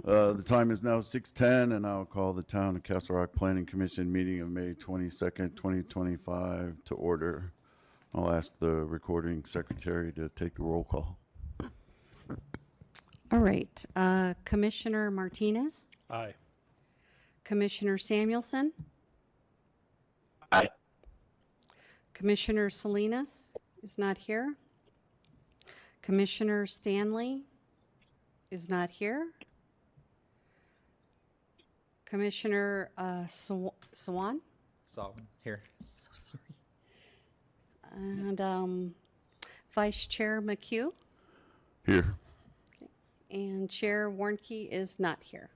The time is now 6:10, and I'll call the Town of Castle Rock Planning Commission meeting of May 22nd, 2025 to order. I'll ask the recording secretary to take the roll call. All right. Commissioner Martinez? Aye. Commissioner Samuelson? Aye. Commissioner Salinas is not here. Commissioner Stanley is not here. Commissioner Swan? Here. So sorry. And Vice Chair McHugh? Here. And Chair Warnke is not here.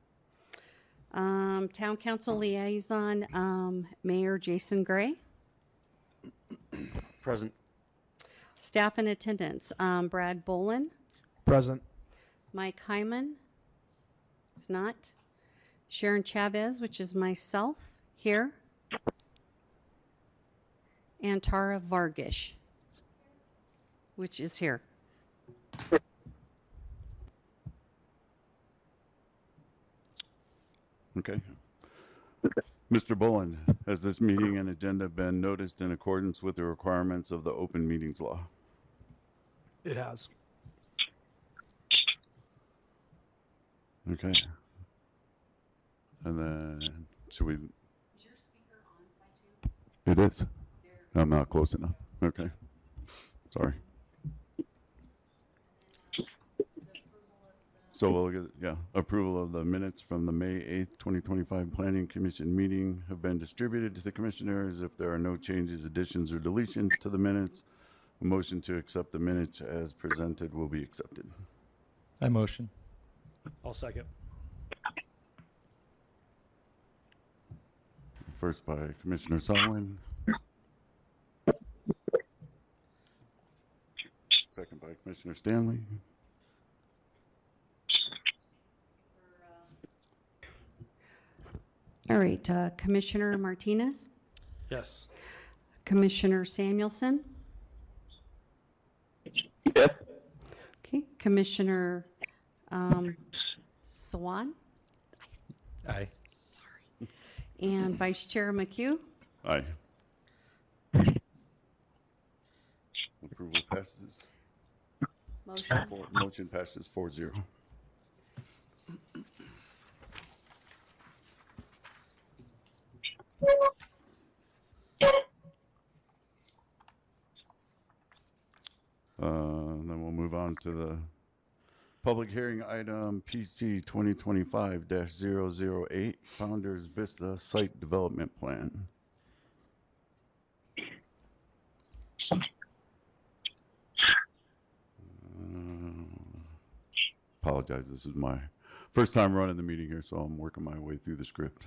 Town Council Liaison, Mayor Jason Gray. Present. Staff in attendance, Brad Bolin, Present. Mike Hyman is not. Sharon Chavez, which is myself, here. And Tara Vargish, which is here. Okay. Mr. Bullen, has this meeting and agenda been noticed in accordance with the requirements of the open meetings law? It has. Okay. And then, should we? Is your speaker on by chance? It is. I'm not close enough. Okay. Sorry. So we'll get, approval of the minutes from the May 8th, 2025 Planning Commission meeting have been distributed to the commissioners. If there are no changes, additions, or deletions to the minutes, a motion to accept the minutes as presented will be accepted. I motion. I'll second. First by Commissioner Solomon. Second by Commissioner Stanley. All right, Commissioner Martinez, Yes. Commissioner Samuelson, Yes. okay, Commissioner Swan, Aye. sorry, and Vice Chair McHugh. Aye. Approval passes. Motion passes 4-0. Then we'll move on to the public hearing item PC 2025-008 Founders Vista Site Development Plan. Apologize, this is my first time running the meeting here, so I'm working my way through the script.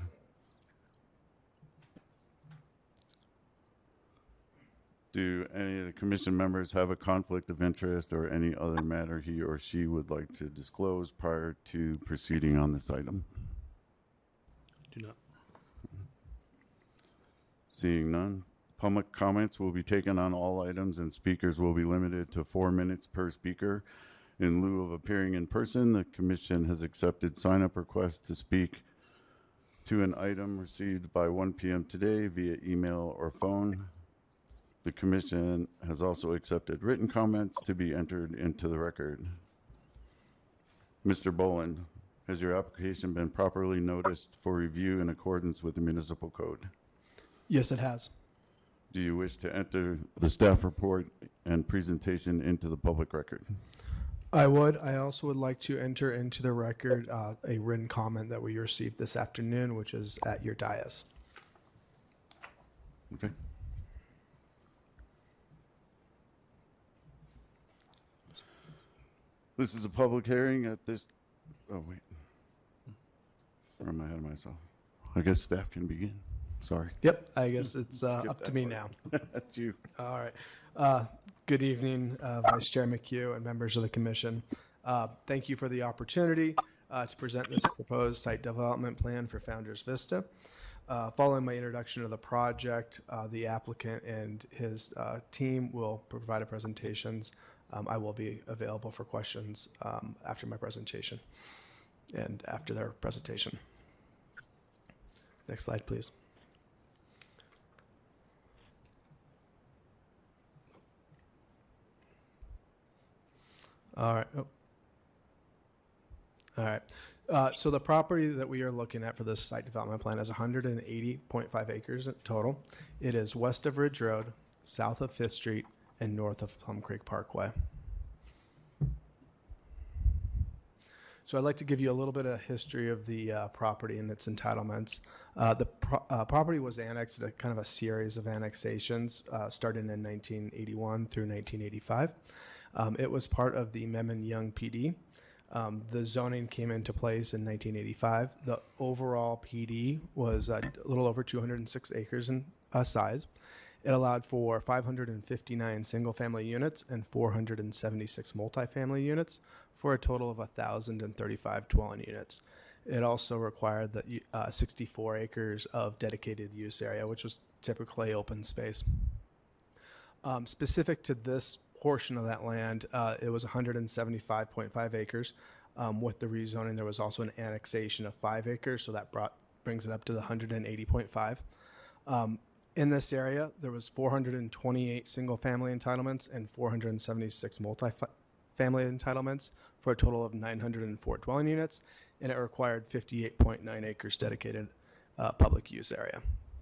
Do any of the commission members have a conflict of interest or any other matter he or she would like to disclose prior to proceeding on this item? Do not. Seeing none, public comments will be taken on all items and speakers will be limited to 4 minutes per speaker. In lieu of appearing in person, the commission has accepted sign-up requests to speak to an item received by 1 p.m. today via email or phone. The commission has also accepted written comments to be entered into the record. Mr. Boland, has your application been properly noticed for review in accordance with the municipal code? Yes, it has. Do you wish to enter the staff report and presentation into the public record? I would. I also would like to enter into the record a written comment that we received this afternoon, which is at your dais. Okay. This is a public hearing at this, oh wait. Or am I ahead of myself? I guess staff can begin. Sorry. Yep, I guess it's Skip up to that me part. now. That's you. All right. Good evening, Vice Chair McHugh and members of the commission. Thank you for the opportunity to present this proposed site development plan for Founders Vista. Following my introduction of the project, the applicant and his team will provide presentations. I will be available for questions after my presentation. and after their presentation. Next slide, please. All right. Oh. All right. So the property that we are looking at for this site development plan is 180.5 acres in total. It is west of Ridge Road, south of 5th Street, and north of Plum Creek Parkway. So I'd like to give you a little bit of history of the property and its entitlements. The property was annexed at kind of a series of annexations starting in 1981 through 1985. It was part of the Memon-Young PD. The zoning came into place in 1985. The overall PD was a little over 206 acres in size. It allowed for 559 single-family units and 476 multifamily units for a total of 1,035 dwelling units. It also required that 64 acres of dedicated use area, which was typically open space. Specific to this portion of that land, it was 175.5 acres. With the rezoning, there was also an annexation of 5 acres, so that brings it up to the 180.5. In this area, there was 428 single-family entitlements and 476 multi-family entitlements for a total of 904 dwelling units, and it required 58.9 acres dedicated public use area.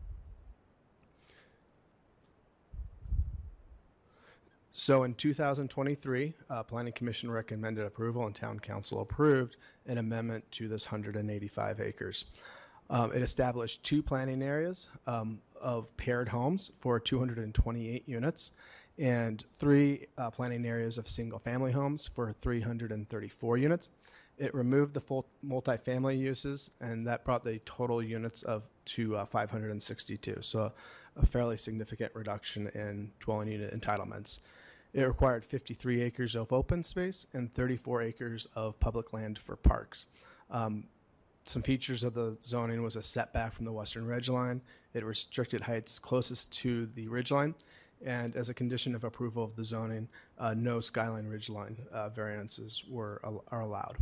So in 2023, Planning Commission recommended approval and Town Council approved an amendment to this 185 acres. It established 2 planning areas of paired homes for 228 units and 3 planning areas of single-family homes for 334 units. It removed the full multifamily uses, and that brought the total units to 562, so a fairly significant reduction in dwelling unit entitlements. It required 53 acres of open space and 34 acres of public land for parks. Some features of the zoning was a setback from the western ridgeline. It restricted heights closest to the ridgeline, and as a condition of approval of the zoning, no skyline ridgeline variances are allowed.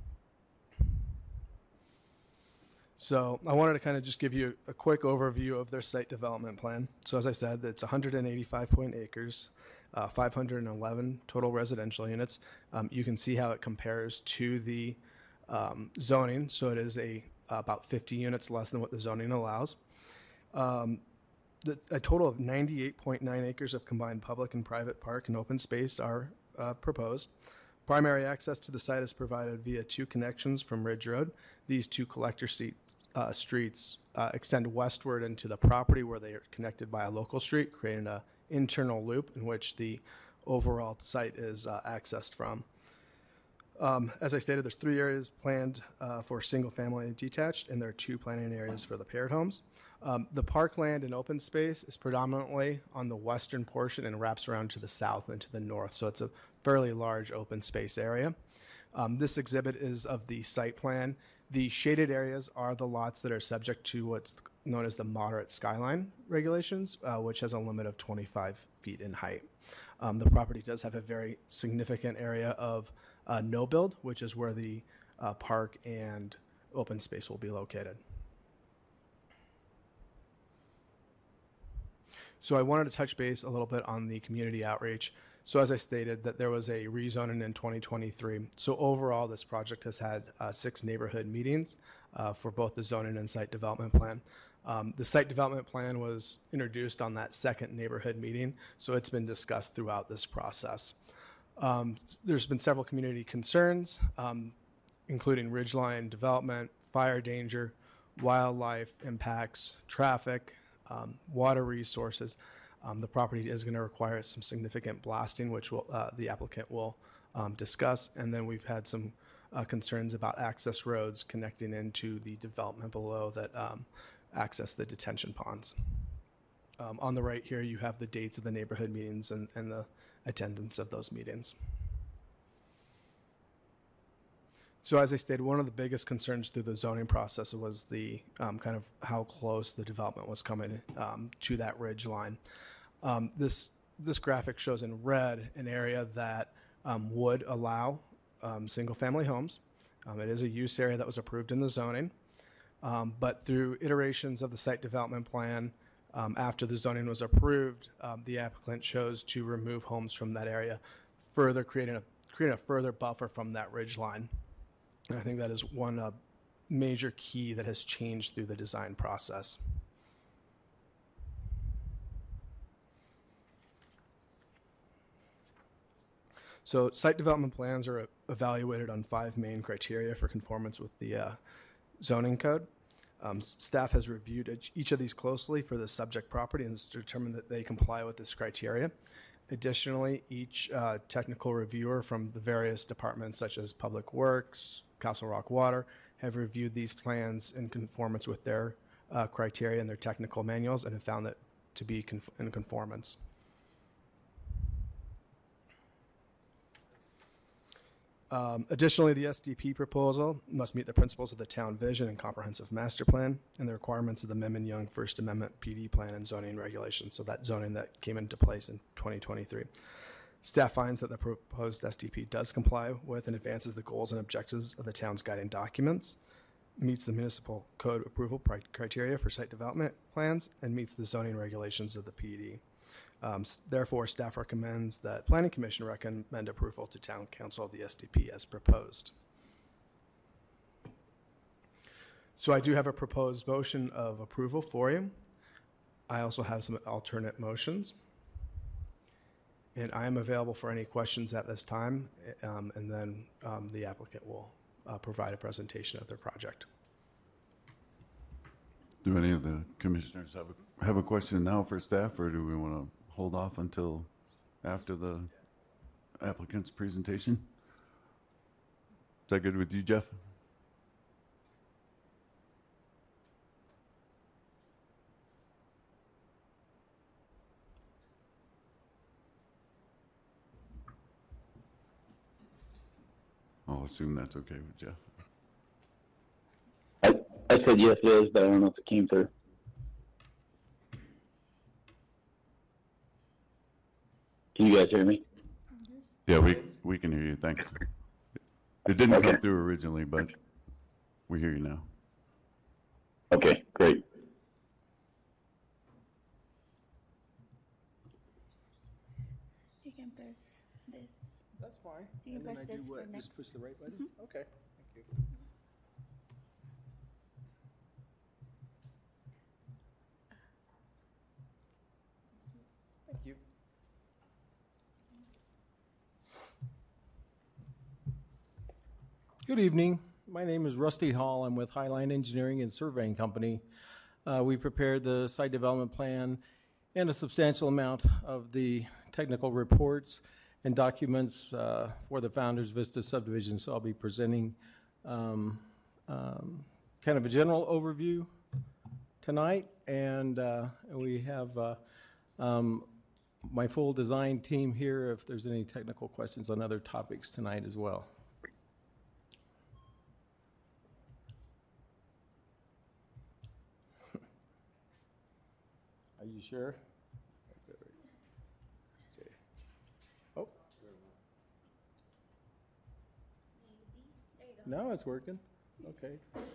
So I wanted to kind of just give you a quick overview of their site development plan. So as I said, it's 185 acres, 511 total residential units. You can see how it compares to the zoning. So it is about 50 units less than what the zoning allows. A total of 98.9 acres of combined public and private park and open space are proposed. Primary access to the site is provided via 2 connections from Ridge Road. These 2 collector streets extend westward into the property where they are connected by a local street, creating an internal loop in which the overall site is accessed from. As I stated, there's 3 areas planned for single family and detached, and there are 2 planning areas for the paired homes. The parkland and open space is predominantly on the western portion and wraps around to the south and to the north, so it's a fairly large open space area. This exhibit is of the site plan. The shaded areas are the lots that are subject to what's known as the moderate skyline regulations, which has a limit of 25 feet in height. The property does have a very significant area of no build, which is where the park and open space will be located. So I wanted to touch base a little bit on the community outreach. So as I stated, that there was a rezoning in 2023. So overall, this project has had 6 neighborhood meetings for both the zoning and site development plan. The site development plan was introduced on that second neighborhood meeting, so it's been discussed throughout this process. There's been several community concerns, including ridgeline development, fire danger, wildlife impacts, traffic, water resources. The property is going to require some significant blasting, which the applicant will discuss. And then we've had some concerns about access roads connecting into the development below that access the detention ponds. On the right here, you have the dates of the neighborhood meetings and the attendance of those meetings. So as I stated, one of the biggest concerns through the zoning process was the kind of how close the development was coming to that ridge line. This graphic shows in red an area that would allow single-family homes, It is a use area that was approved in the zoning, but through iterations of the site development plan, after the zoning was approved, the applicant chose to remove homes from that area, further creating a further buffer from that ridge line. And I think that is one major key that has changed through the design process. So site development plans are evaluated on 5 main criteria for conformance with the zoning code. Staff has reviewed each of these closely for the subject property and has determined that they comply with this criteria. Additionally, each technical reviewer from the various departments such as Public Works, Castle Rock Water, have reviewed these plans in conformance with their criteria and their technical manuals and have found that to be in conformance. Additionally, the SDP proposal must meet the principles of the town vision and comprehensive master plan and the requirements of the Memmon-Young First Amendment PD plan and zoning regulations, so that zoning that came into place in 2023. Staff finds that the proposed SDP does comply with and advances the goals and objectives of the town's guiding documents, meets the municipal code approval criteria for site development plans, and meets the zoning regulations of the PD. Therefore, staff recommends that Planning Commission recommend approval to Town Council of the SDP as proposed. So I do have a proposed motion of approval for you. I also have some alternate motions. And I am available for any questions at this time, and then the applicant will provide a presentation of their project. Do any of the commissioners have a question now for staff, or do we want to hold off until after the applicant's presentation? Is that good with you, Jeff? I'll assume that's okay with Jeff. I said yes, it is, but I don't know if it came through. Can you guys hear me? Yeah, we can hear you. Thanks. It didn't Okay. come through originally, but we hear you now. Okay, great. You can press this. That's fine. You can And then press I do this for what? next. Just push the right button? Okay, thank you. Thank you. Good evening. My name is Rusty Hall. I'm with Highline Engineering and Surveying Company. We prepared the site development plan and a substantial amount of the technical reports and documents for the Founders Vista subdivision. So I'll be presenting kind of a general overview tonight, and we have my full design team here if there's any technical questions on other topics tonight as well. Are you sure? Okay. Oh. No, it's working. Okay.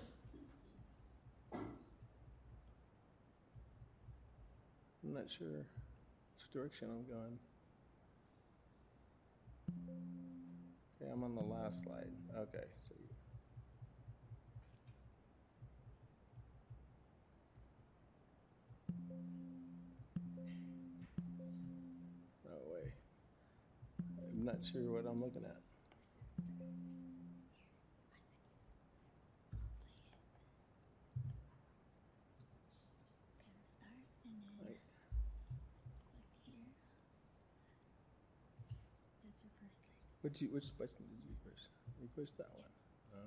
I'm not sure which direction I'm going. Okay, I'm on the last slide. Okay. So no way. I'm not sure what I'm looking at. Start and then Right. click here. That's your first slide. Which button did you push? You pushed that one.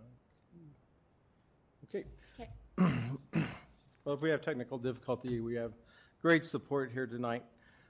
Okay. Okay. Well, if we have technical difficulty, we have great support here tonight.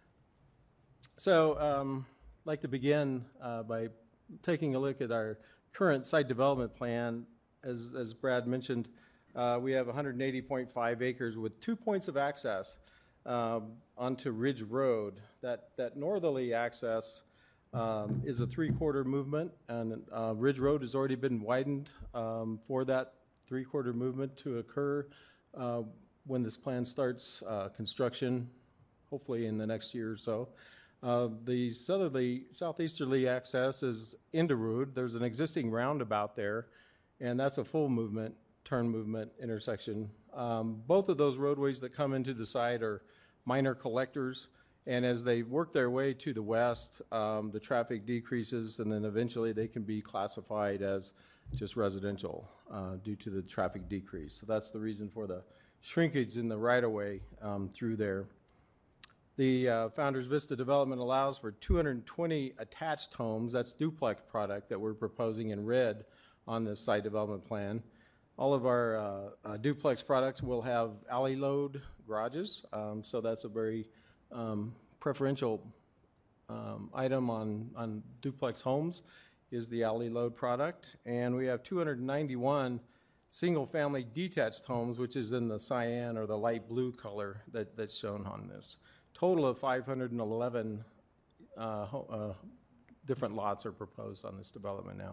So I'd like to begin by taking a look at our current site development plan. As Brad mentioned, we have 180.5 acres with 2 points of access onto Ridge Road. That northerly access is a three-quarter movement, and Ridge Road has already been widened for that three-quarter movement to occur when this plan starts construction, hopefully in the next year or so. The southeasterly access is into Rood. There's an existing roundabout there, and that's a full movement, turn movement intersection. Both of those roadways that come into the site are minor collectors, and as they work their way to the west, the traffic decreases, and then eventually they can be classified as just residential due to the traffic decrease. So that's the reason for the shrinkage in the right-of-way through there. The Founders Vista development allows for 220 attached homes. That's duplex product that we're proposing in red on this site development plan. All of our duplex products will have alley load garages, so that's a very preferential item on duplex homes is the alley load product. And we have 291 single-family detached homes, which is in the cyan or the light blue color that's shown on this. Total of 511 different lots are proposed on this development now.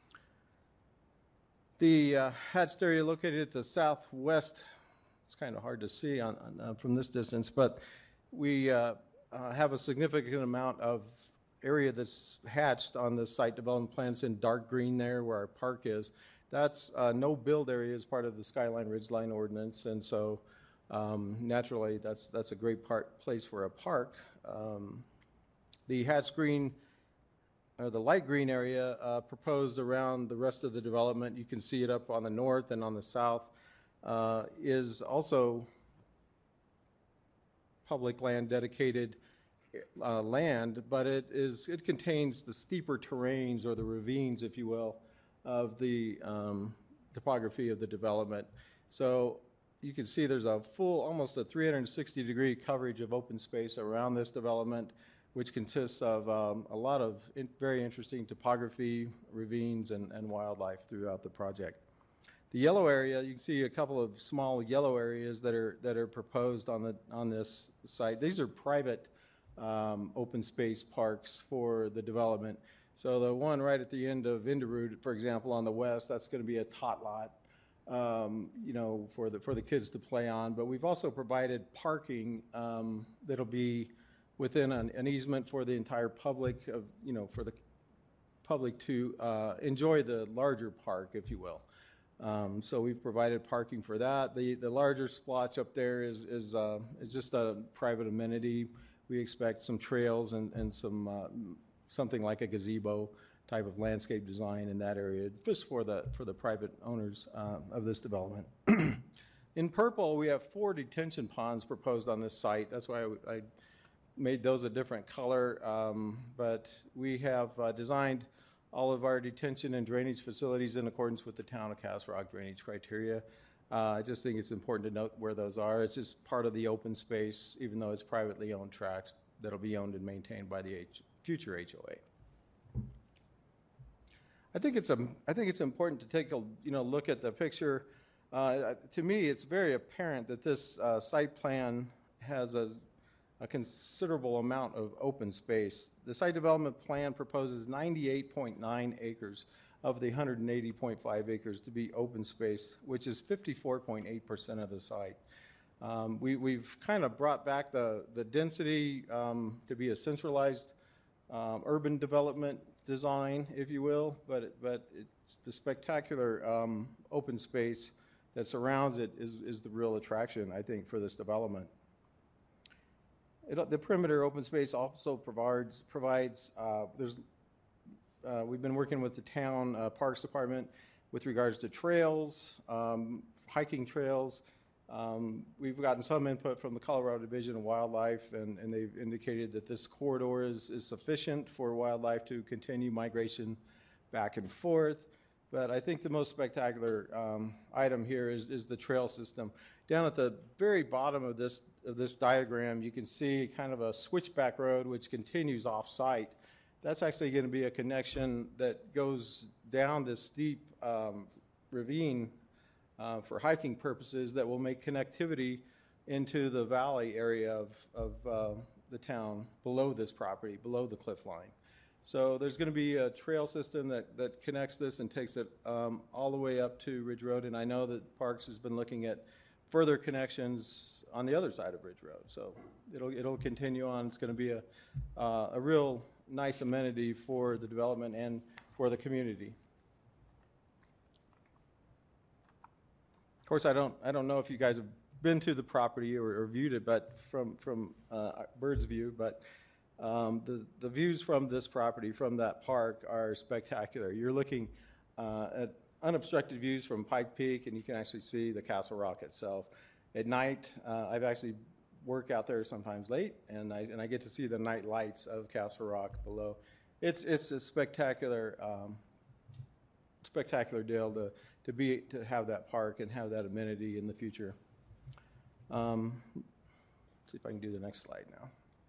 The hatched area located at the southwest, it's kind of hard to see from this distance, but we have a significant amount of area that's hatched on the site development plans in dark green there where our park is. That's no build area as part of the Skyline Ridgeline ordinance, and so naturally that's a great place for a park. The hatched green, or the light green area proposed around the rest of the development, you can see it up on the north and on the south, is also public land, dedicated land, but it contains the steeper terrains or the ravines, if you will, of the topography of the development. So you can see there's a full, almost a 360-degree coverage of open space around this development, which consists of a lot of very interesting topography, ravines, and wildlife throughout the project. The yellow area, you can see a couple of small yellow areas that are proposed on this site. These are private open space parks for the development. So the one right at the end of Inderud, for example, on the west, that's going to be a tot lot, for the kids to play on. But we've also provided parking that'll be within an easement for the entire public, for the public to enjoy the larger park, if you will. So we've provided parking for that. The larger splotch up there is just a private amenity. We expect some trails and some something like a gazebo type of landscape design in that area, just for the private owners of this development. In purple, we have 4 detention ponds proposed on this site. That's why I made those a different color. But we have designed all of our detention and drainage facilities in accordance with the town of Castle Rock drainage criteria. I just think it's important to note where those are. It's just part of the open space, even though it's privately owned tracts that'll be owned and maintained by the future HOA. I think it's important to take a look at the picture. To me, it's very apparent that this site plan has a considerable amount of open space. The site development plan proposes 98.9 acres of the 180.5 acres to be open space, which is 54.8% of the site. We've kind of brought back the density to be a centralized urban development design, if you will, but it's the spectacular open space that surrounds it is the real attraction, I think, for this development. The perimeter open space also provides we've been working with the town Parks Department with regards to trails, hiking trails. We've gotten some input from the Colorado Division of Wildlife, and they've indicated that this corridor is sufficient for wildlife to continue migration back and forth. But I think the most spectacular item here is the trail system. Down at the very bottom of this diagram, you can see kind of a switchback road which continues off-site. That's actually going to be a connection that goes down this steep ravine for hiking purposes that will make connectivity into the valley area of the town below this property, below the cliff line. So there's going to be a trail system that connects this and takes it all the way up to Ridge Road. And I know that Parks has been looking at further connections on the other side of Ridge Road. So it'll continue on. It's going to be a real nice amenity for the development and for the community. Of course, I don't know if you guys have been to the property or viewed it, but from bird's view, but the views from this property, from that park, are spectacular. You're looking at unobstructed views from Pike Peak, and you can actually see the Castle Rock itself. At night, I've actually worked out there sometimes late, and I get to see the night lights of Castle Rock below. It's a spectacular deal to have that park and have that amenity in the future. See if I can do the next slide now.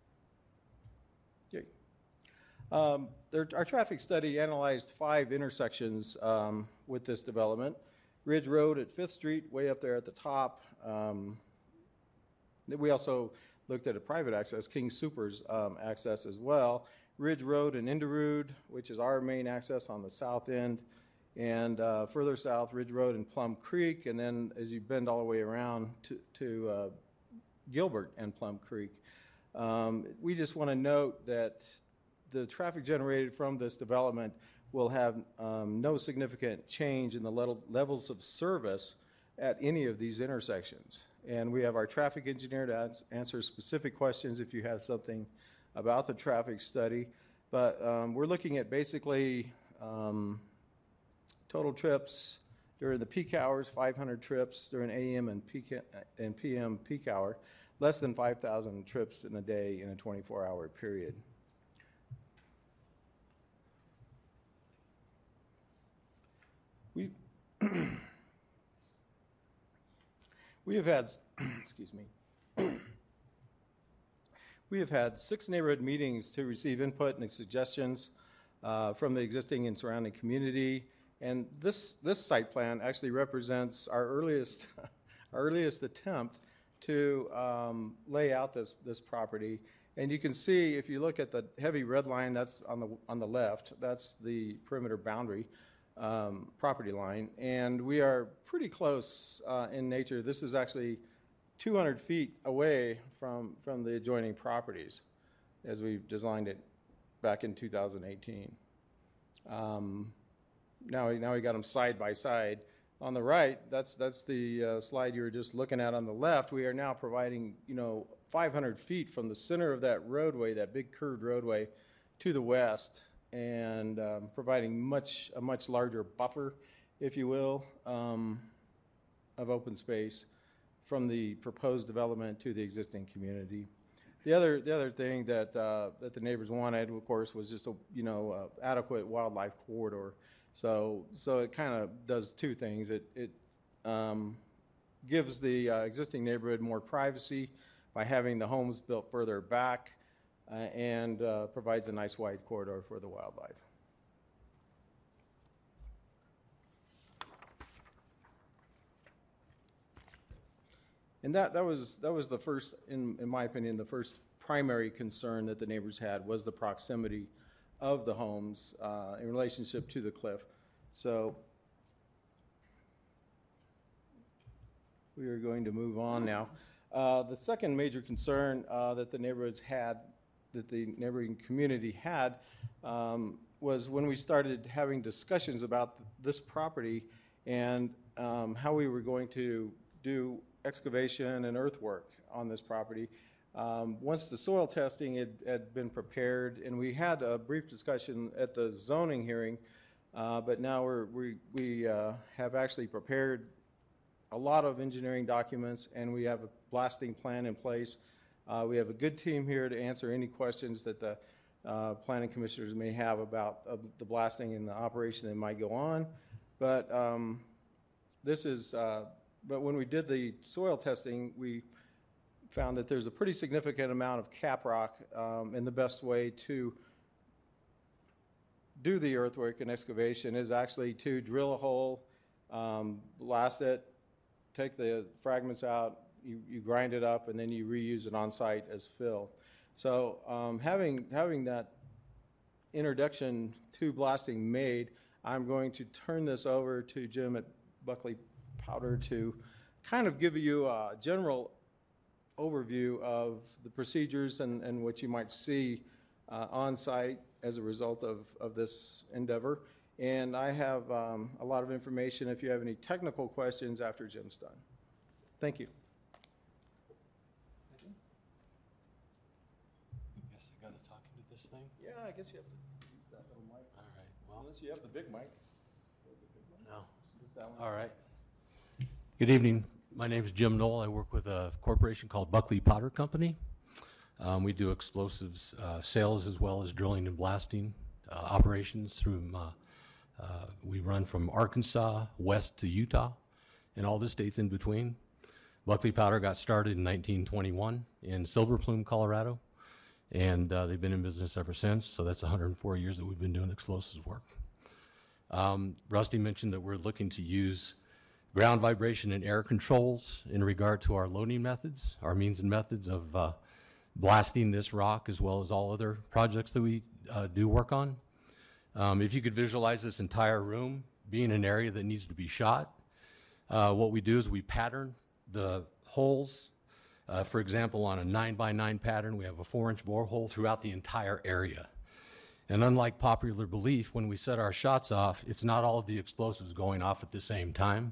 Our traffic study analyzed 5 intersections with this development. Ridge Road at 5th Street, way up there at the top. We also looked at a private access, King Soopers access as well. Ridge Road and Inderud, which is our main access on the south end. And further south, Ridge Road and Plum Creek. And then as you bend all the way around to Gilbert and Plum Creek. We just want to note that the traffic generated from this development will have no significant change in the levels of service at any of these intersections. And we have our traffic engineer to answer specific questions if you have something about the traffic study. But we're looking at basically total trips during the peak hours, 500 trips during AM and PM peak hour, less than 5,000 trips in a day in a 24-hour period. We have had, excuse me, we have had 6 neighborhood meetings to receive input and suggestions from the existing and surrounding community. And this site plan actually represents our earliest attempt to lay out this property. And you can see, if you look at the heavy red line that's on the left, that's the perimeter boundary property line, and we are pretty close in nature. This is actually 200 feet away from the adjoining properties as we've designed it back in 2018. Now we got them side by side. On the right, that's the slide you were just looking at. On the left, we are now providing 500 feet from the center of that roadway, that big curved roadway, to the west, and providing a much larger buffer, if you will, of open space from the proposed development to the existing community. The other thing that the neighbors wanted, of course, was just a adequate wildlife corridor. So it kind of does 2 things. It gives the existing neighborhood more privacy by having the homes built further back, and provides a nice wide corridor for the wildlife. And that was the first, in my opinion, the first primary concern that the neighbors had was the proximity of the homes in relationship to the cliff. So we are going to move on now. The second major concern that the neighborhoods had, that the neighboring community had, was when we started having discussions about this property and how we were going to do excavation and earthwork on this property. Once the soil testing had been prepared, and we had a brief discussion at the zoning hearing, but now we have actually prepared a lot of engineering documents, and we have a blasting plan in place. We have a good team here to answer any questions that the planning commissioners may have about the blasting and the operation that might go on. But but when we did the soil testing, we found that there's a pretty significant amount of caprock, and the best way to do the earthwork and excavation is actually to drill a hole, blast it, take the fragments out, you grind it up, and then you reuse it on site as fill. So having that introduction to blasting made, I'm going to turn this over to Jim at Buckley Powder to kind of give you a general overview of the procedures and what you might see on site as a result of this endeavor. And I have a lot of information if you have any technical questions after Jim's done. Thank you. I guess I got to talk into this thing. Yeah, I guess you have to use that little mic. All right. Well, Unless you have the big mic. no. Just that one. All right. Good evening. My name is Jim Knoll. I work with a corporation called Buckley Powder Company. We do explosives sales as well as drilling and blasting operations through. We run from Arkansas west to Utah and all the states in between. Buckley Powder got started in 1921 in Silver Plume, Colorado, and they've been in business ever since. So that's 104 years that we've been doing explosives work. Rusty mentioned that we're looking to use ground vibration and air controls in regard to our loading methods, our means and methods of blasting this rock as well as all other projects that we do work on. If you could visualize this entire room being an area that needs to be shot, what we do is we pattern the holes. For example, on a 9x9 pattern, we have a 4-inch borehole throughout the entire area. And unlike popular belief, when we set our shots off, it's not all of the explosives going off at the same time.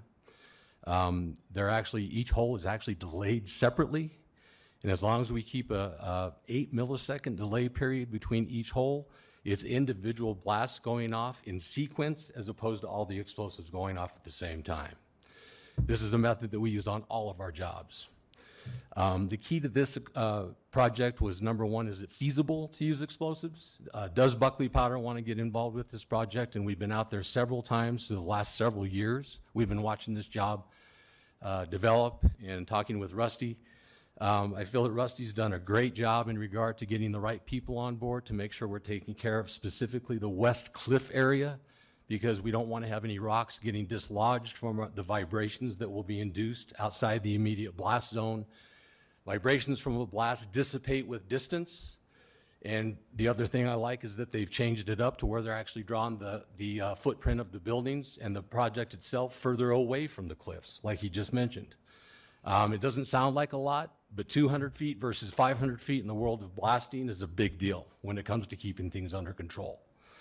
Each hole is actually delayed separately. And as long as we keep a 8 millisecond delay period between each hole, it's individual blasts going off in sequence as opposed to all the explosives going off at the same time. This is a method that we use on all of our jobs. The key to this project was, number one, is it feasible to use explosives? Does Buckley Powder want to get involved with this project? And we've been out there several times for the last several years. We've been watching this job develop and talking with Rusty. I feel that Rusty's done a great job in regard to getting the right people on board to make sure we're taking care of specifically the West Cliff area, because we don't want to have any rocks getting dislodged from the vibrations that will be induced outside the immediate blast zone. Vibrations from a blast dissipate with distance. And the other thing I like is that they've changed it up to where they're actually drawing the footprint of the buildings and the project itself further away from the cliffs, like he just mentioned. It doesn't sound like a lot, but 200 feet versus 500 feet in the world of blasting is a big deal when it comes to keeping things under control.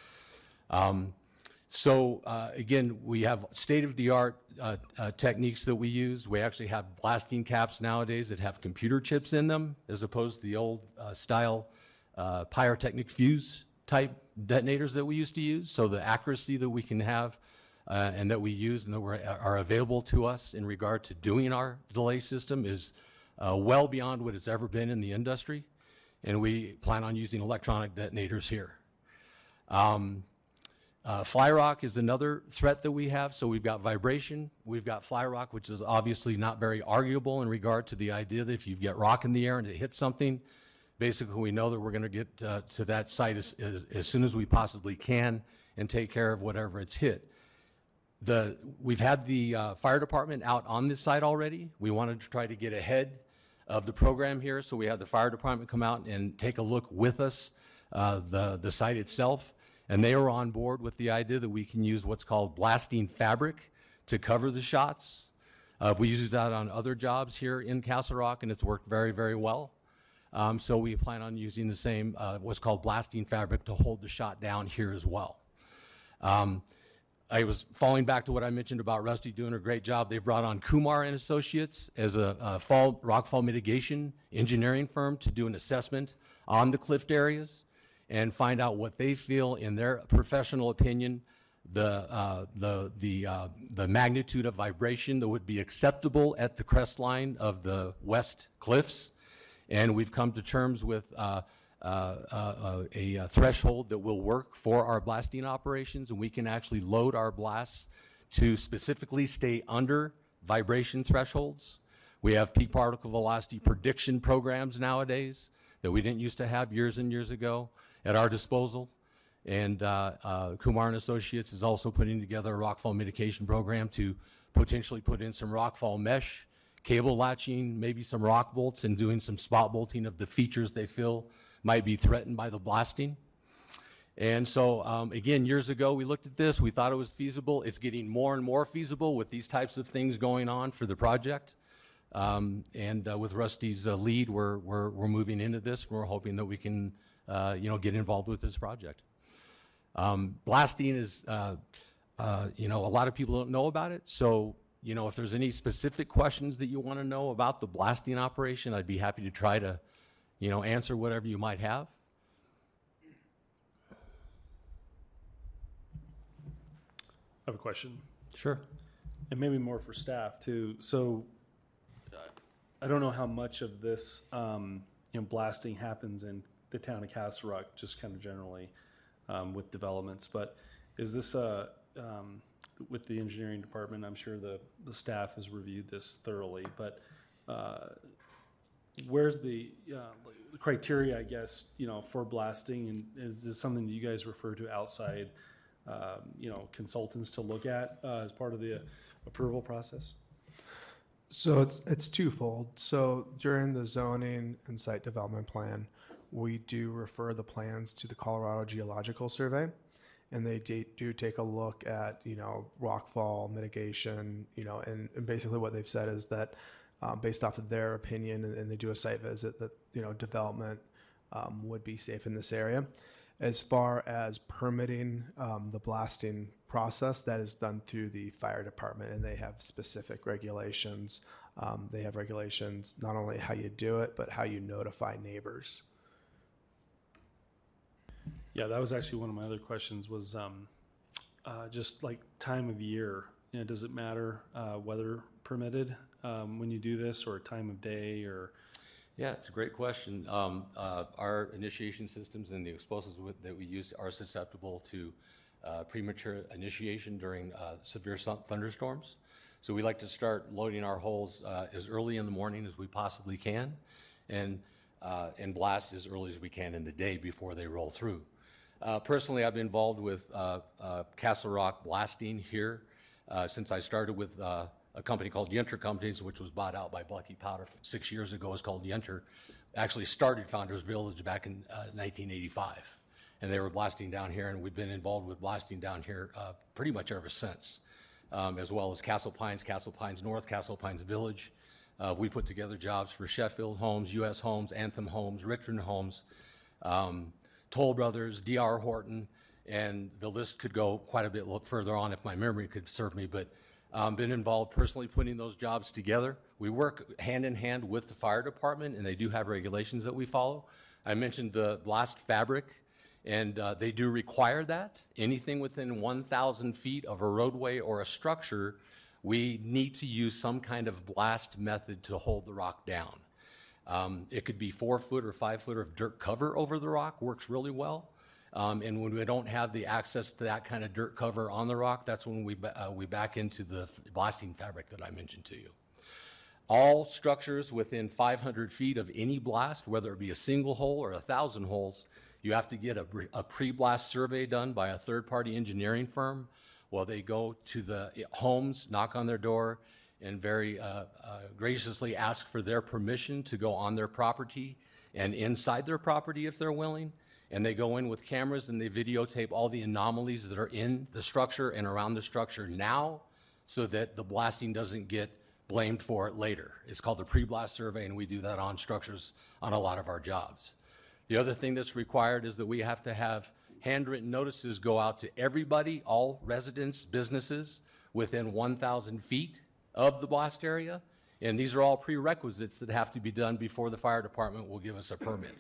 Again, we have state-of-the-art techniques that we use. We actually have blasting caps nowadays that have computer chips in them, as opposed to the old style pyrotechnic fuse type detonators that we used to use. So the accuracy that we can have and that we use and that are available to us in regard to doing our delay system is well beyond what it's ever been in the industry. And we plan on using electronic detonators here. Fly rock is another threat that we have. So we've got vibration, we've got fly rock, which is obviously not very arguable in regard to the idea that if you get rock in the air and it hits something, basically we know that we're going to get to that site as soon as we possibly can and take care of whatever it's hit. We've had the fire department out on this site already. We wanted to try to get ahead of the program here, so we had the fire department come out and take a look with us, the site itself. And they were on board with the idea that we can use what's called blasting fabric to cover the shots. We used that on other jobs here in Castle Rock, and it's worked very, very well. So we plan on using the same, what's called blasting fabric to hold the shot down here as well. I was falling back to what I mentioned about Rusty doing a great job. They brought on Kumar and Associates as a rockfall mitigation engineering firm to do an assessment on the cliffed areas and find out what they feel, in their professional opinion, the magnitude of vibration that would be acceptable at the crest line of the West Cliffs. And we've come to terms with a threshold that will work for our blasting operations, and we can actually load our blasts to specifically stay under vibration thresholds. We have peak particle velocity prediction programs nowadays that we didn't used to have years and years ago at our disposal. And Kumar and Associates is also putting together a rockfall mitigation program to potentially put in some rockfall mesh, cable latching, maybe some rock bolts, and doing some spot bolting of the features they feel might be threatened by the blasting. And so, again, years ago, we looked at this, we thought it was feasible. It's getting more and more feasible with these types of things going on for the project. With Rusty's lead, we're moving into this. We're hoping that we can, get involved with this project. Blasting is, a lot of people don't know about it. So, if there's any specific questions that you want to know about the blasting operation, I'd be happy to try to, answer whatever you might have. I have a question, Sure. and maybe more for staff too. So, I don't know how much of this, blasting happens in the town of Castle Rock, just kind of generally with developments. But is this with the engineering department? I'm sure the staff has reviewed this thoroughly. But where's the criteria, I guess, for blasting, and is this something that you guys refer to outside? Consultants to look at as part of the approval process? So it's twofold. So during the zoning and site development plan, we do refer the plans to the Colorado Geological Survey, and they do take a look at, rockfall mitigation, and basically what they've said is that based off of their opinion, and they do a site visit, that, development would be safe in this area. As far as permitting the blasting process, that is done through the fire department, and they have specific regulations. They have regulations not only how you do it, but how you notify neighbors. Yeah, that was actually one of my other questions was just like time of year. Does it matter weather permitted when you do this, or time of day, or? Yeah, it's a great question. Our initiation systems and the explosives that we use are susceptible to premature initiation during severe thunderstorms. So we like to start loading our holes as early in the morning as we possibly can, and blast as early as we can in the day before they roll through. Personally, I've been involved with Castle Rock blasting here since I started with a company called Yenter Companies, which was bought out by Lucky Powder 6 years ago. It's called Yenter. Actually started Founders Village back in 1985. And they were blasting down here, and we've been involved with blasting down here pretty much ever since, as well as Castle Pines North, Castle Pines Village. We put together jobs for Sheffield Homes, U.S. Homes, Anthem Homes, Richmond Homes, Toll Brothers, D.R. Horton, and the list could go quite a bit further on if my memory could serve me, but been involved personally putting those jobs together. We work hand in hand with the fire department, and they do have regulations that we follow. I mentioned the blast fabric, and they do require that. Anything within 1,000 feet of a roadway or a structure, we need to use some kind of blast method to hold the rock down. It could be 4 foot or 5 foot of dirt cover over the rock, works really well. And when we don't have the access to that kind of dirt cover on the rock, that's when we back into the blasting fabric that I mentioned to you. All structures within 500 feet of any blast, whether it be a single hole or 1,000 holes, you have to get a pre-blast survey done by a third-party engineering firm. Well, they go to the homes, knock on their door, and very graciously ask for their permission to go on their property and inside their property if they're willing. And they go in with cameras and they videotape all the anomalies that are in the structure and around the structure now, so that the blasting doesn't get blamed for it later. It's called the pre-blast survey, and we do that on structures on a lot of our jobs. The other thing that's required is that we have to have handwritten notices go out to everybody, all residents, businesses, within 1,000 feet of the blast area. And these are all prerequisites that have to be done before the fire department will give us a permit.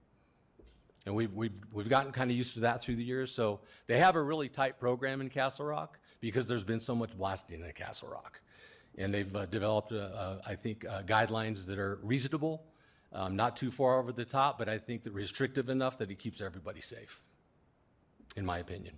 And we've gotten kind of used to that through the years. So they have a really tight program in Castle Rock because there's been so much blasting in Castle Rock. And they've developed, I think, guidelines that are reasonable, not too far over the top, but I think that restrictive enough that it keeps everybody safe, in my opinion.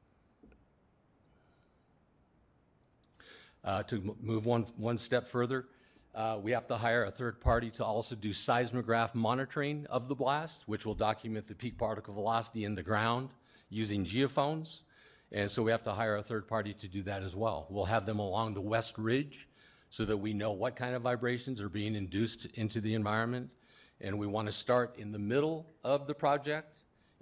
To move one step further, we have to hire a third party to also do seismograph monitoring of the blast, which will document the peak particle velocity in the ground using geophones. And so we have to hire a third party to do that as well. We'll have them along the West Ridge so that we know what kind of vibrations are being induced into the environment. And we want to start in the middle of the project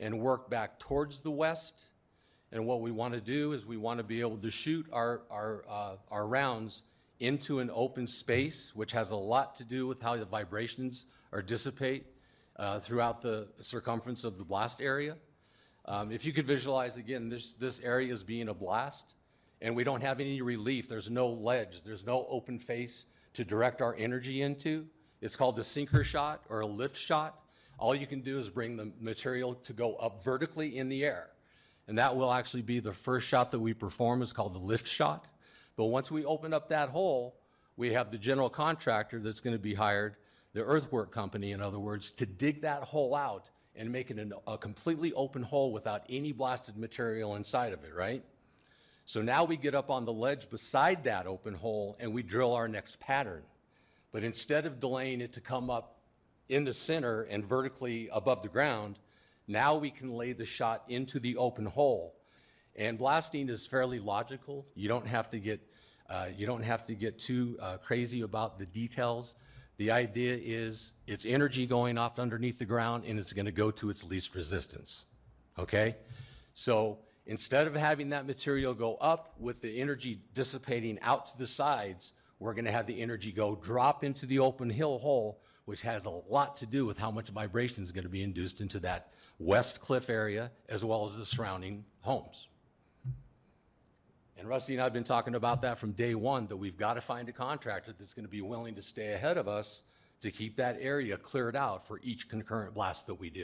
and work back towards the west. And what we want to do is we want to be able to shoot our rounds into an open space, which has a lot to do with how the vibrations are dissipate throughout the circumference of the blast area. If you could visualize again, this area is being a blast, and we don't have any relief. There's no ledge. There's no open face to direct our energy into. It's called the sinker shot or a lift shot. All you can do is bring the material to go up vertically in the air. And that will actually be the first shot that we perform. It's called the lift shot. But once we open up that hole, we have the general contractor that's going to be hired, the earthwork company, in other words, to dig that hole out and make it a completely open hole without any blasted material inside of it, right? So now we get up on the ledge beside that open hole and we drill our next pattern. But instead of delaying it to come up in the center and vertically above the ground, now we can lay the shot into the open hole. And blasting is fairly logical. You don't have to get too crazy about the details. The idea is it's energy going off underneath the ground and it's going to go to its least resistance. Okay? So instead of having that material go up with the energy dissipating out to the sides, we're going to have the energy go drop into the open hill hole, which has a lot to do with how much vibration is going to be induced into that west cliff area as well as the surrounding homes. And Rusty and I have been talking about that from day one, that we've got to find a contractor that's going to be willing to stay ahead of us to keep that area cleared out for each concurrent blast that we do.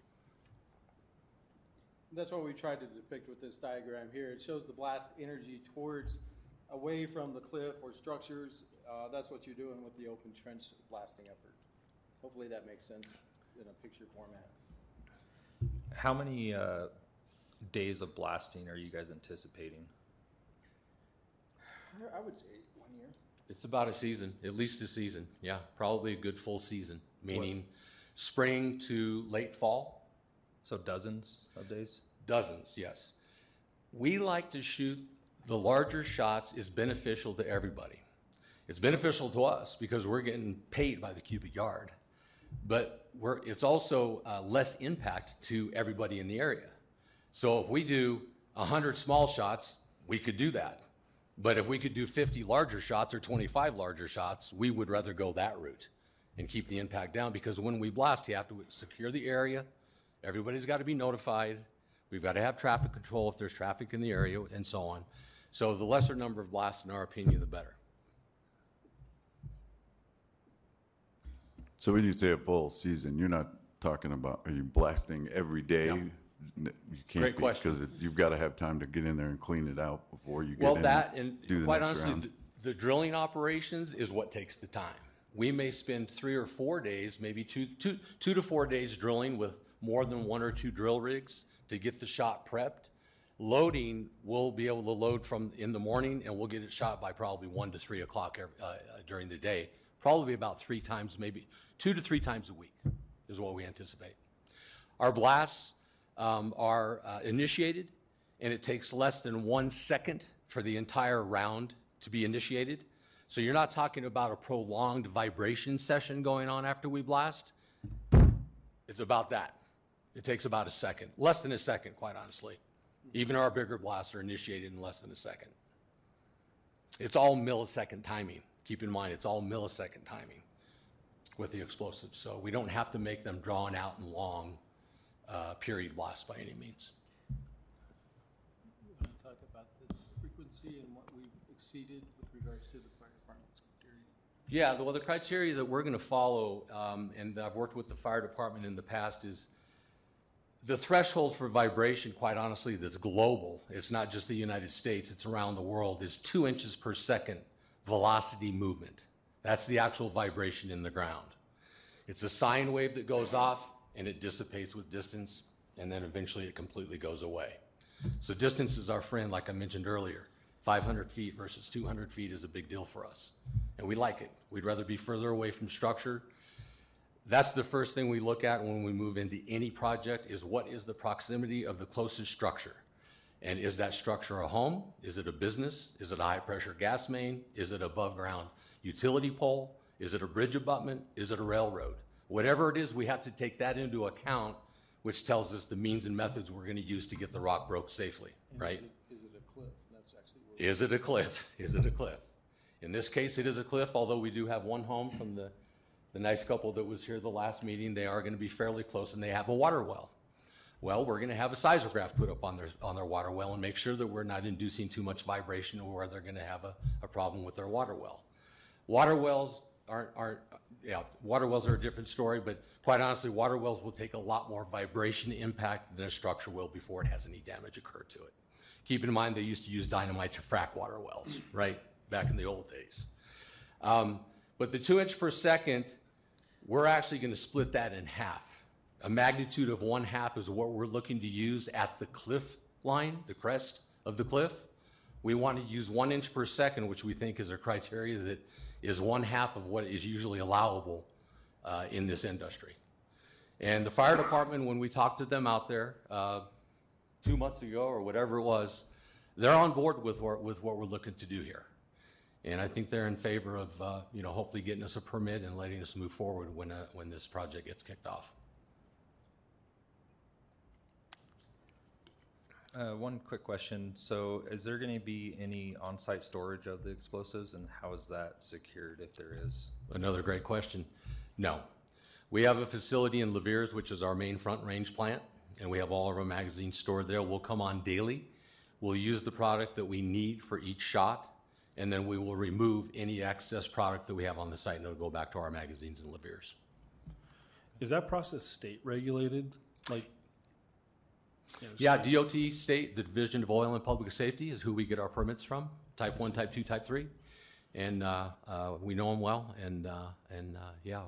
That's what we tried to depict with this diagram here. It shows the blast energy towards, away from the cliff or structures. That's what you're doing with the open trench blasting effort. Hopefully that makes sense in a picture format. How many days of blasting are you guys anticipating? I would say 1 year. It's about a season, at least a season. Yeah, probably a good full season, meaning spring to late fall. So dozens of days? Dozens, yes. We like to shoot the larger shots is beneficial to everybody. It's beneficial to us because we're getting paid by the cubic yard, but it's also less impact to everybody in the area. So if we do 100 small shots, we could do that. But if we could do 50 larger shots or 25 larger shots, we would rather go that route and keep the impact down, because when we blast, you have to secure the area. Everybody's got to be notified. We've got to have traffic control if there's traffic in the area and so on. So the lesser number of blasts, in our opinion, the better. So when you say a full season, you're not talking about, are you blasting every day? No. You can't Great question. because you've got to have time to get in there and clean it out before you get Well, in that and and do the quite next honestly, round. the drilling operations is what takes the time. We may spend 3 or 4 days, maybe two to 4 days drilling with more than 1 or 2 drill rigs to get the shot prepped. Loading, we'll be able to load from in the morning, and we'll get it shot by probably 1 to 3 o'clock during the day. Probably about 3 times, maybe 2 to 3 times a week is what we anticipate. Our blasts are initiated, and it takes less than 1 second for the entire round to be initiated. So you're not talking about a prolonged vibration session going on after we blast. It's about that. It takes about a second, less than a second, quite honestly. Even our bigger blasts are initiated in less than a second. It's all millisecond timing. Keep in mind, it's all millisecond timing with the explosives. So we don't have to make them drawn out and long period blasts by any means. You want to talk about this frequency and what we've exceeded with regards to the fire department's criteria? Yeah, well, the criteria that we're going to follow, and I've worked with the fire department in the past, is the threshold for vibration, quite honestly, that's global. It's not just the United States, it's around the world, is 2 inches per second velocity movement. That's the actual vibration in the ground. It's a sine wave that goes off and it dissipates with distance, and then eventually it completely goes away. So distance is our friend, like I mentioned earlier. 500 feet versus 200 feet is a big deal for us, and we like it. We'd rather be further away from structure. That's the first thing we look at when we move into any project, is what is the proximity of the closest structure? And is that structure a home? Is it a business? Is it a high pressure gas main? Is it above ground utility pole? Is it a bridge abutment? Is it a railroad? Whatever it is, we have to take that into account which tells us the means and methods we're going to use to get the rock broke safely, right? Is it a cliff? That's actually Is it a cliff? Is it a cliff? In this case, it is a cliff, although we do have one home from the nice couple that was here the last meeting. They are going to be fairly close, and they have a water well. Well, we're going to have a seismograph put up on their water well and make sure that we're not inducing too much vibration or where they're going to have a problem with their water well. Water wells water wells are a different story, but quite honestly, water wells will take a lot more vibration impact than a structure will before it has any damage occur to it. Keep in mind, they used to use dynamite to frack water wells, right, back in the old days. But the 2 inch per second, we're actually going to split that in half. A magnitude of 1/2 is what we're looking to use at the cliff line, the crest of the cliff. We want to use 1 inch per second, which we think is a criteria that is 1/2 of what is usually allowable in this industry. And the fire department, when we talked to them out there 2 months ago or whatever it was, they're on board with what we're looking to do here. And I think they're in favor of hopefully getting us a permit and letting us move forward when this project gets kicked off. One quick question. So is there going to be any on-site storage of the explosives, and how is that secured if there is? Another great question. No. We have a facility in Leviers, which is our main front range plant, and we have all of our magazines stored there. We'll come on daily. We'll use the product that we need for each shot, and then we will remove any excess product that we have on the site, and it'll go back to our magazines in Leviers. Is that process state regulated? Like, Yeah, DOT state, the Division of Oil and Public Safety is who we get our permits from, type 1, type 2, type 3. And we know them well, and yeah.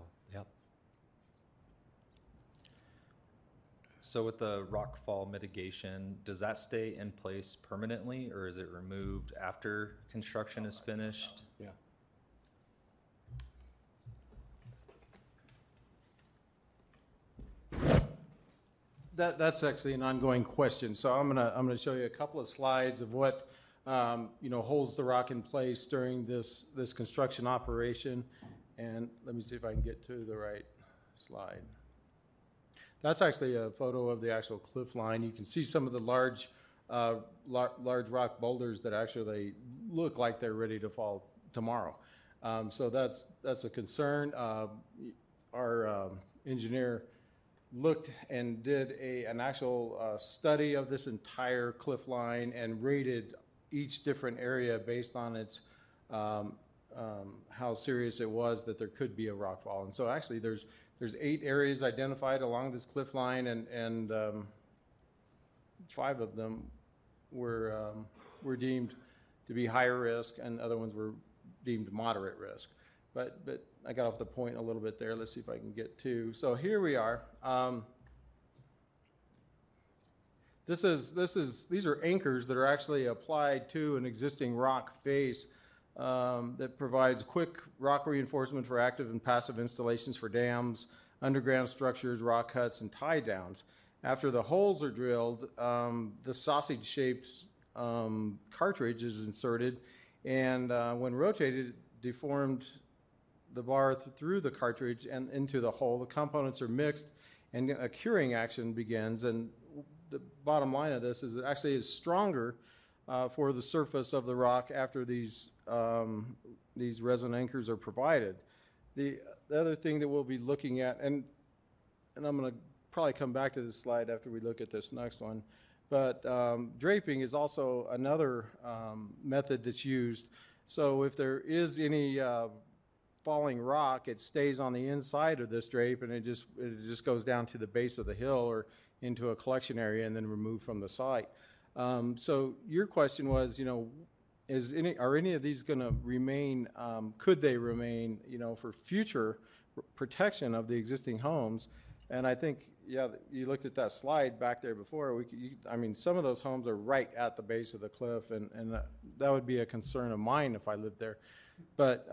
So with the rockfall mitigation, does that stay in place permanently, or is it removed after construction is finished? Yeah. That's actually an ongoing question. So I'm gonna show you a couple of slides of what holds the rock in place during this construction operation. And let me see if I can get to the right slide. That's actually a photo of the actual cliff line. You can see some of the large rock boulders that actually look like they're ready to fall tomorrow. So that's a concern. Our engineer looked and did an actual study of this entire cliff line and rated each different area based on its how serious it was that there could be a rock fall. And so actually there's 8 areas identified along this cliff line, and 5 of them were deemed to be higher risk, and other ones were deemed moderate risk. But I got off the point a little bit there. Let's see if I can get to. So here we are. These are anchors that are actually applied to an existing rock face that provides quick rock reinforcement for active and passive installations for dams, underground structures, rock cuts, and tie downs. After the holes are drilled, the sausage-shaped cartridge is inserted, and when rotated, deformed the bar through the cartridge and into the hole. The components are mixed, and a curing action begins. And the bottom line of this is it actually is stronger for the surface of the rock after these resin anchors are provided. The other thing that we'll be looking at, and I'm going to probably come back to this slide after we look at this next one, but draping is also another method that's used. So if there is any falling rock, it stays on the inside of this drape, and it just goes down to the base of the hill or into a collection area and then removed from the site. So your question was, are any of these going to remain? Could they remain, for future protection of the existing homes? And I think, yeah, you looked at that slide back there before. Some of those homes are right at the base of the cliff, and that would be a concern of mine if I lived there. But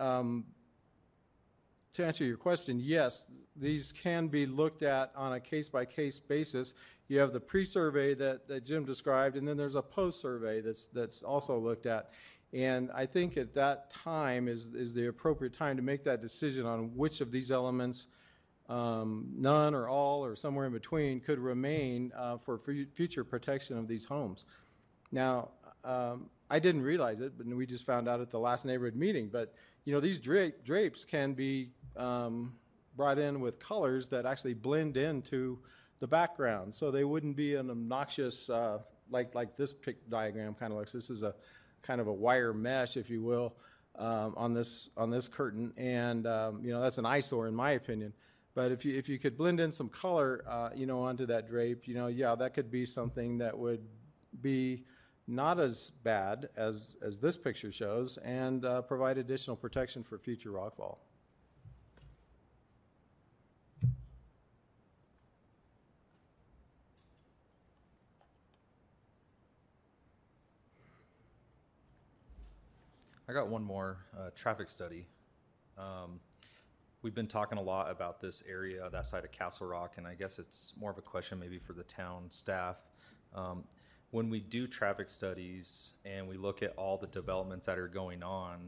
to answer your question, yes, these can be looked at on a case-by-case basis. You have the pre-survey that Jim described, and then there's a post-survey that's also looked at. And I think at that time is the appropriate time to make that decision on which of these elements none or all or somewhere in between could remain for future protection of these homes. Now, I didn't realize it, but we just found out at the last neighborhood meeting. But these drapes can be brought in with colors that actually blend into the background, so they wouldn't be an obnoxious like this diagram kind of looks. This is a kind of a wire mesh, if you will, on this curtain, and that's an eyesore in my opinion. But if you could blend in some color, onto that drape, yeah, that could be something that would be not as bad as this picture shows, and provide additional protection for future rockfall. I got one more traffic study. We've been talking a lot about this area, that side of Castle Rock, and I guess it's more of a question maybe for the town staff. When we do traffic studies and we look at all the developments that are going on,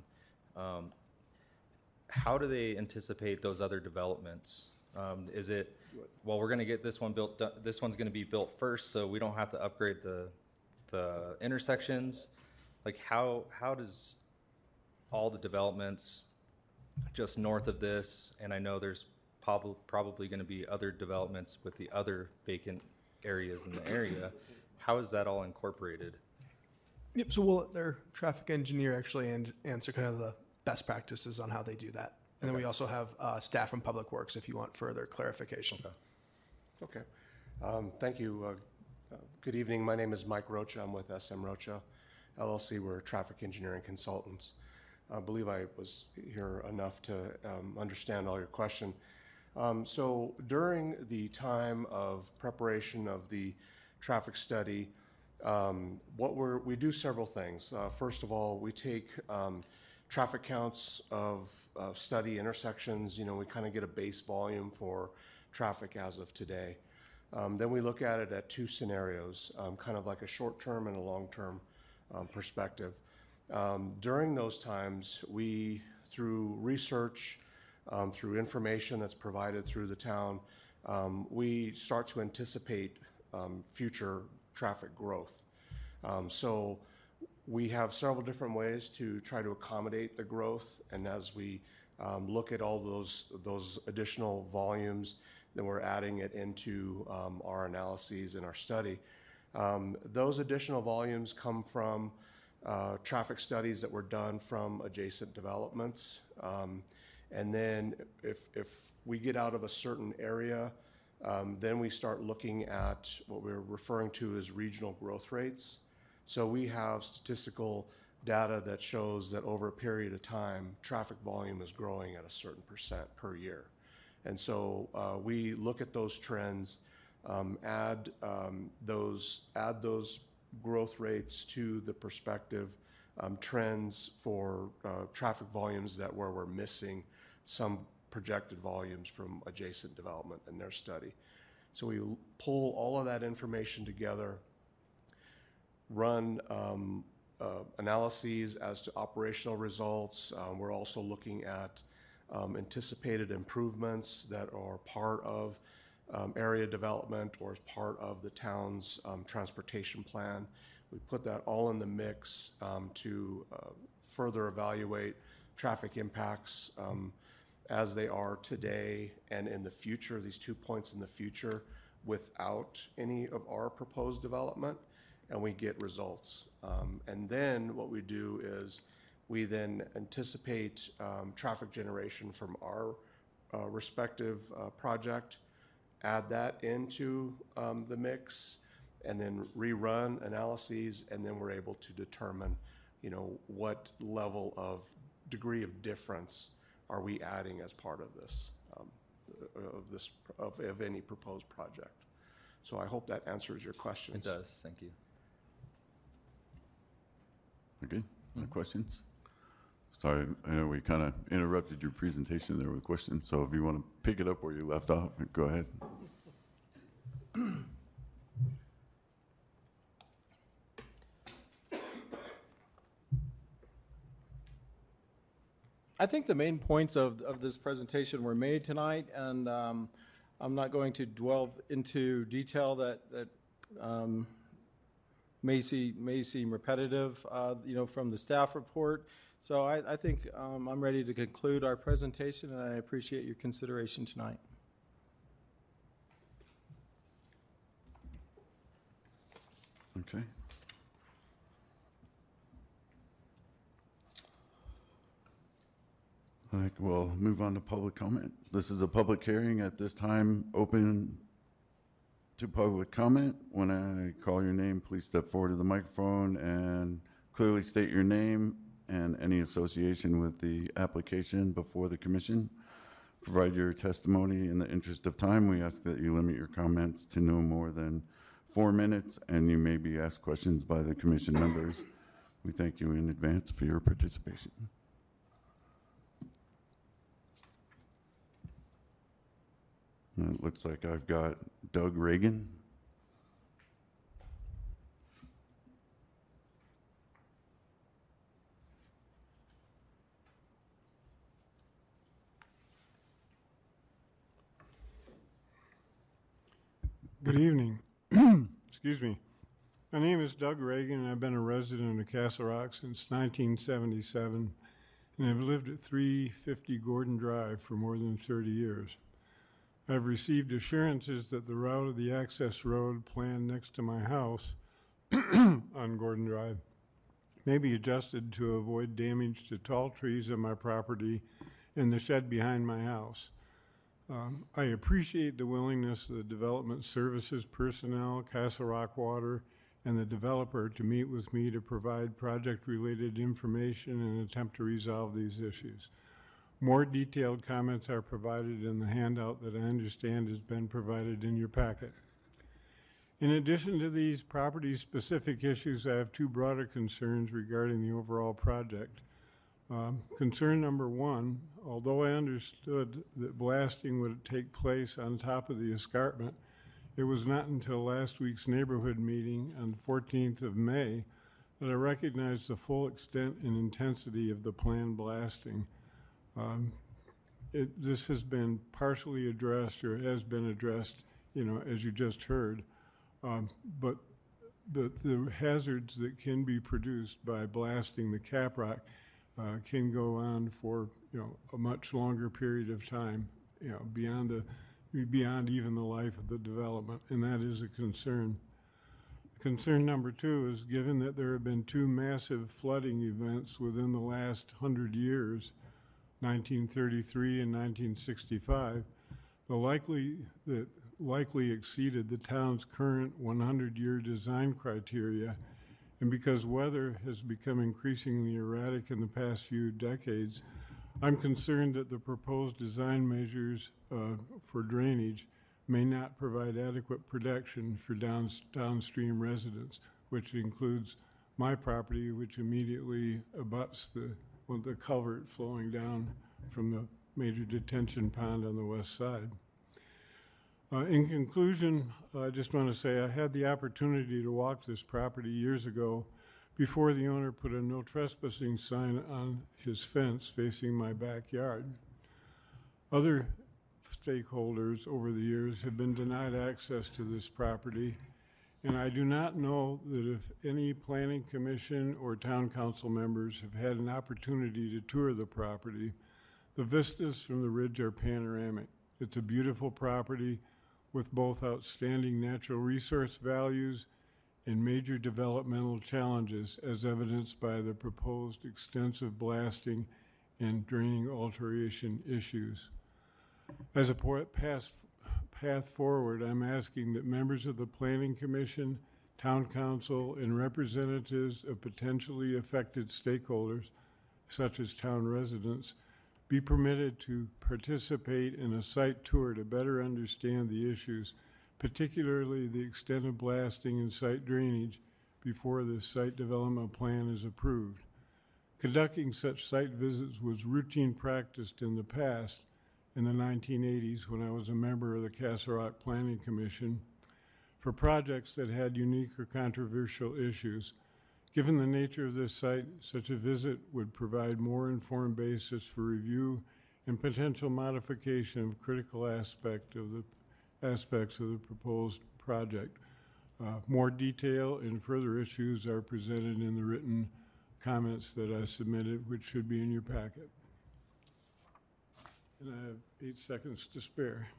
how do they anticipate those other developments? Is it, well, we're going to get this one built, this one's going to be built first, so we don't have to upgrade the intersections? Like how does all the developments just north of this, and I know there's probably going to be other developments with the other vacant areas in the area, how is that all incorporated? Yep, so we'll let their traffic engineer actually answer kind of the best practices on how they do that. And then we also have staff from Public Works if you want further clarification. Okay. Thank you. Good evening. My name is Mike Rocha. I'm with SM Rocha LLC. We're traffic engineering consultants. I believe I was here enough to understand all your question. So during the time of preparation of the traffic study, we do several things. First of all, we take traffic counts of study intersections. We kind of get a base volume for traffic as of today. Then we look at it at two scenarios, kind of like a short-term and a long-term perspective. During those times, we, through research, through information that's provided through the town, we start to anticipate future traffic growth. So we have several different ways to try to accommodate the growth, and as we look at all those additional volumes, then we're adding it into our analyses and our study. Those additional volumes come from traffic studies that were done from adjacent developments. And then if we get out of a certain area, then we start looking at what we're referring to as regional growth rates. So we have statistical data that shows that over a period of time, traffic volume is growing at a certain % per year. And so we look at those trends, add those growth rates to the prospective trends for traffic volumes where we're missing some projected volumes from adjacent development in their study. So we pull all of that information together, run analyses as to operational results. We're also looking at anticipated improvements that are part of area development or as part of the town's transportation plan. We put that all in the mix to further evaluate traffic impacts as they are today and in the future, these 2 points in the future, without any of our proposed development, and we get results. And then what we do is we then anticipate traffic generation from our respective project, add that into the mix, and then rerun analyses, and then we're able to determine, what level of degree of difference are we adding as part of this, of any proposed project. So I hope that answers your questions. It does. Thank you. Okay, any questions? Sorry, I know we kind of interrupted your presentation there with questions, so if you want to pick it up where you left off, go ahead. I think the main points of this presentation were made tonight, and I'm not going to dwell into detail that may seem repetitive, from the staff report. So I think I'm ready to conclude our presentation, and I appreciate your consideration tonight. Okay. All right, we'll move on to public comment. This is a public hearing at this time, open to public comment. When I call your name, please step forward to the microphone and clearly state your name and any association with the application before the commission. Provide your testimony. In the interest of time, we ask that you limit your comments to no more than 4 minutes, and you may be asked questions by the commission members. We thank you in advance for your participation. And it looks like I've got Doug Reagan. Good evening. Excuse me. My name is Doug Reagan, and I've been a resident of Castle Rock since 1977, and I've lived at 350 Gordon Drive for more than 30 years. I've received assurances that the route of the access road planned next to my house on Gordon Drive may be adjusted to avoid damage to tall trees on my property and the shed behind my house. I appreciate the willingness of the Development Services personnel, Castle Rock Water, and the developer to meet with me to provide project-related information and attempt to resolve these issues. More detailed comments are provided in the handout that I understand has been provided in your packet. In addition to these property-specific issues, I have two broader concerns regarding the overall project. Concern number one, although I understood that blasting would take place on top of the escarpment, it was not until last week's neighborhood meeting on the 14th of May that I recognized the full extent and intensity of the planned blasting. This has been partially addressed, or has been addressed, as you just heard, but the hazards that can be produced by blasting the caprock can go on for a much longer period of time, beyond even the life of the development, and that is a concern. Concern number two is, given that there have been two massive flooding events within the last 100 years, 1933 and 1965, likely exceeded the town's current 100-year design criteria. And because weather has become increasingly erratic in the past few decades, I'm concerned that the proposed design measures for drainage may not provide adequate protection for downstream residents, which includes my property, which immediately abuts the culvert flowing down from the major detention pond on the west side. In conclusion, I just want to say I had the opportunity to walk this property years ago before the owner put a no trespassing sign on his fence facing my backyard. Other stakeholders over the years have been denied access to this property, and I do not know that if any planning commission or town council members have had an opportunity to tour the property. The vistas from the ridge are panoramic. It's a beautiful property with both outstanding natural resource values and major developmental challenges, as evidenced by the proposed extensive blasting and draining alteration issues. As a path forward, I'm asking that members of the Planning Commission, Town Council, and representatives of potentially affected stakeholders, such as town residents, be permitted to participate in a site tour to better understand the issues, particularly the extent of blasting and site drainage, before the site development plan is approved. Conducting such site visits was routine practice in the past, in the 1980s, when I was a member of the Castle Rock Planning Commission, for projects that had unique or controversial issues. Given the nature of this site, such a visit would provide more informed basis for review and potential modification of critical aspects of the proposed project. More detail and further issues are presented in the written comments that I submitted, which should be in your packet. And I have 8 seconds to spare.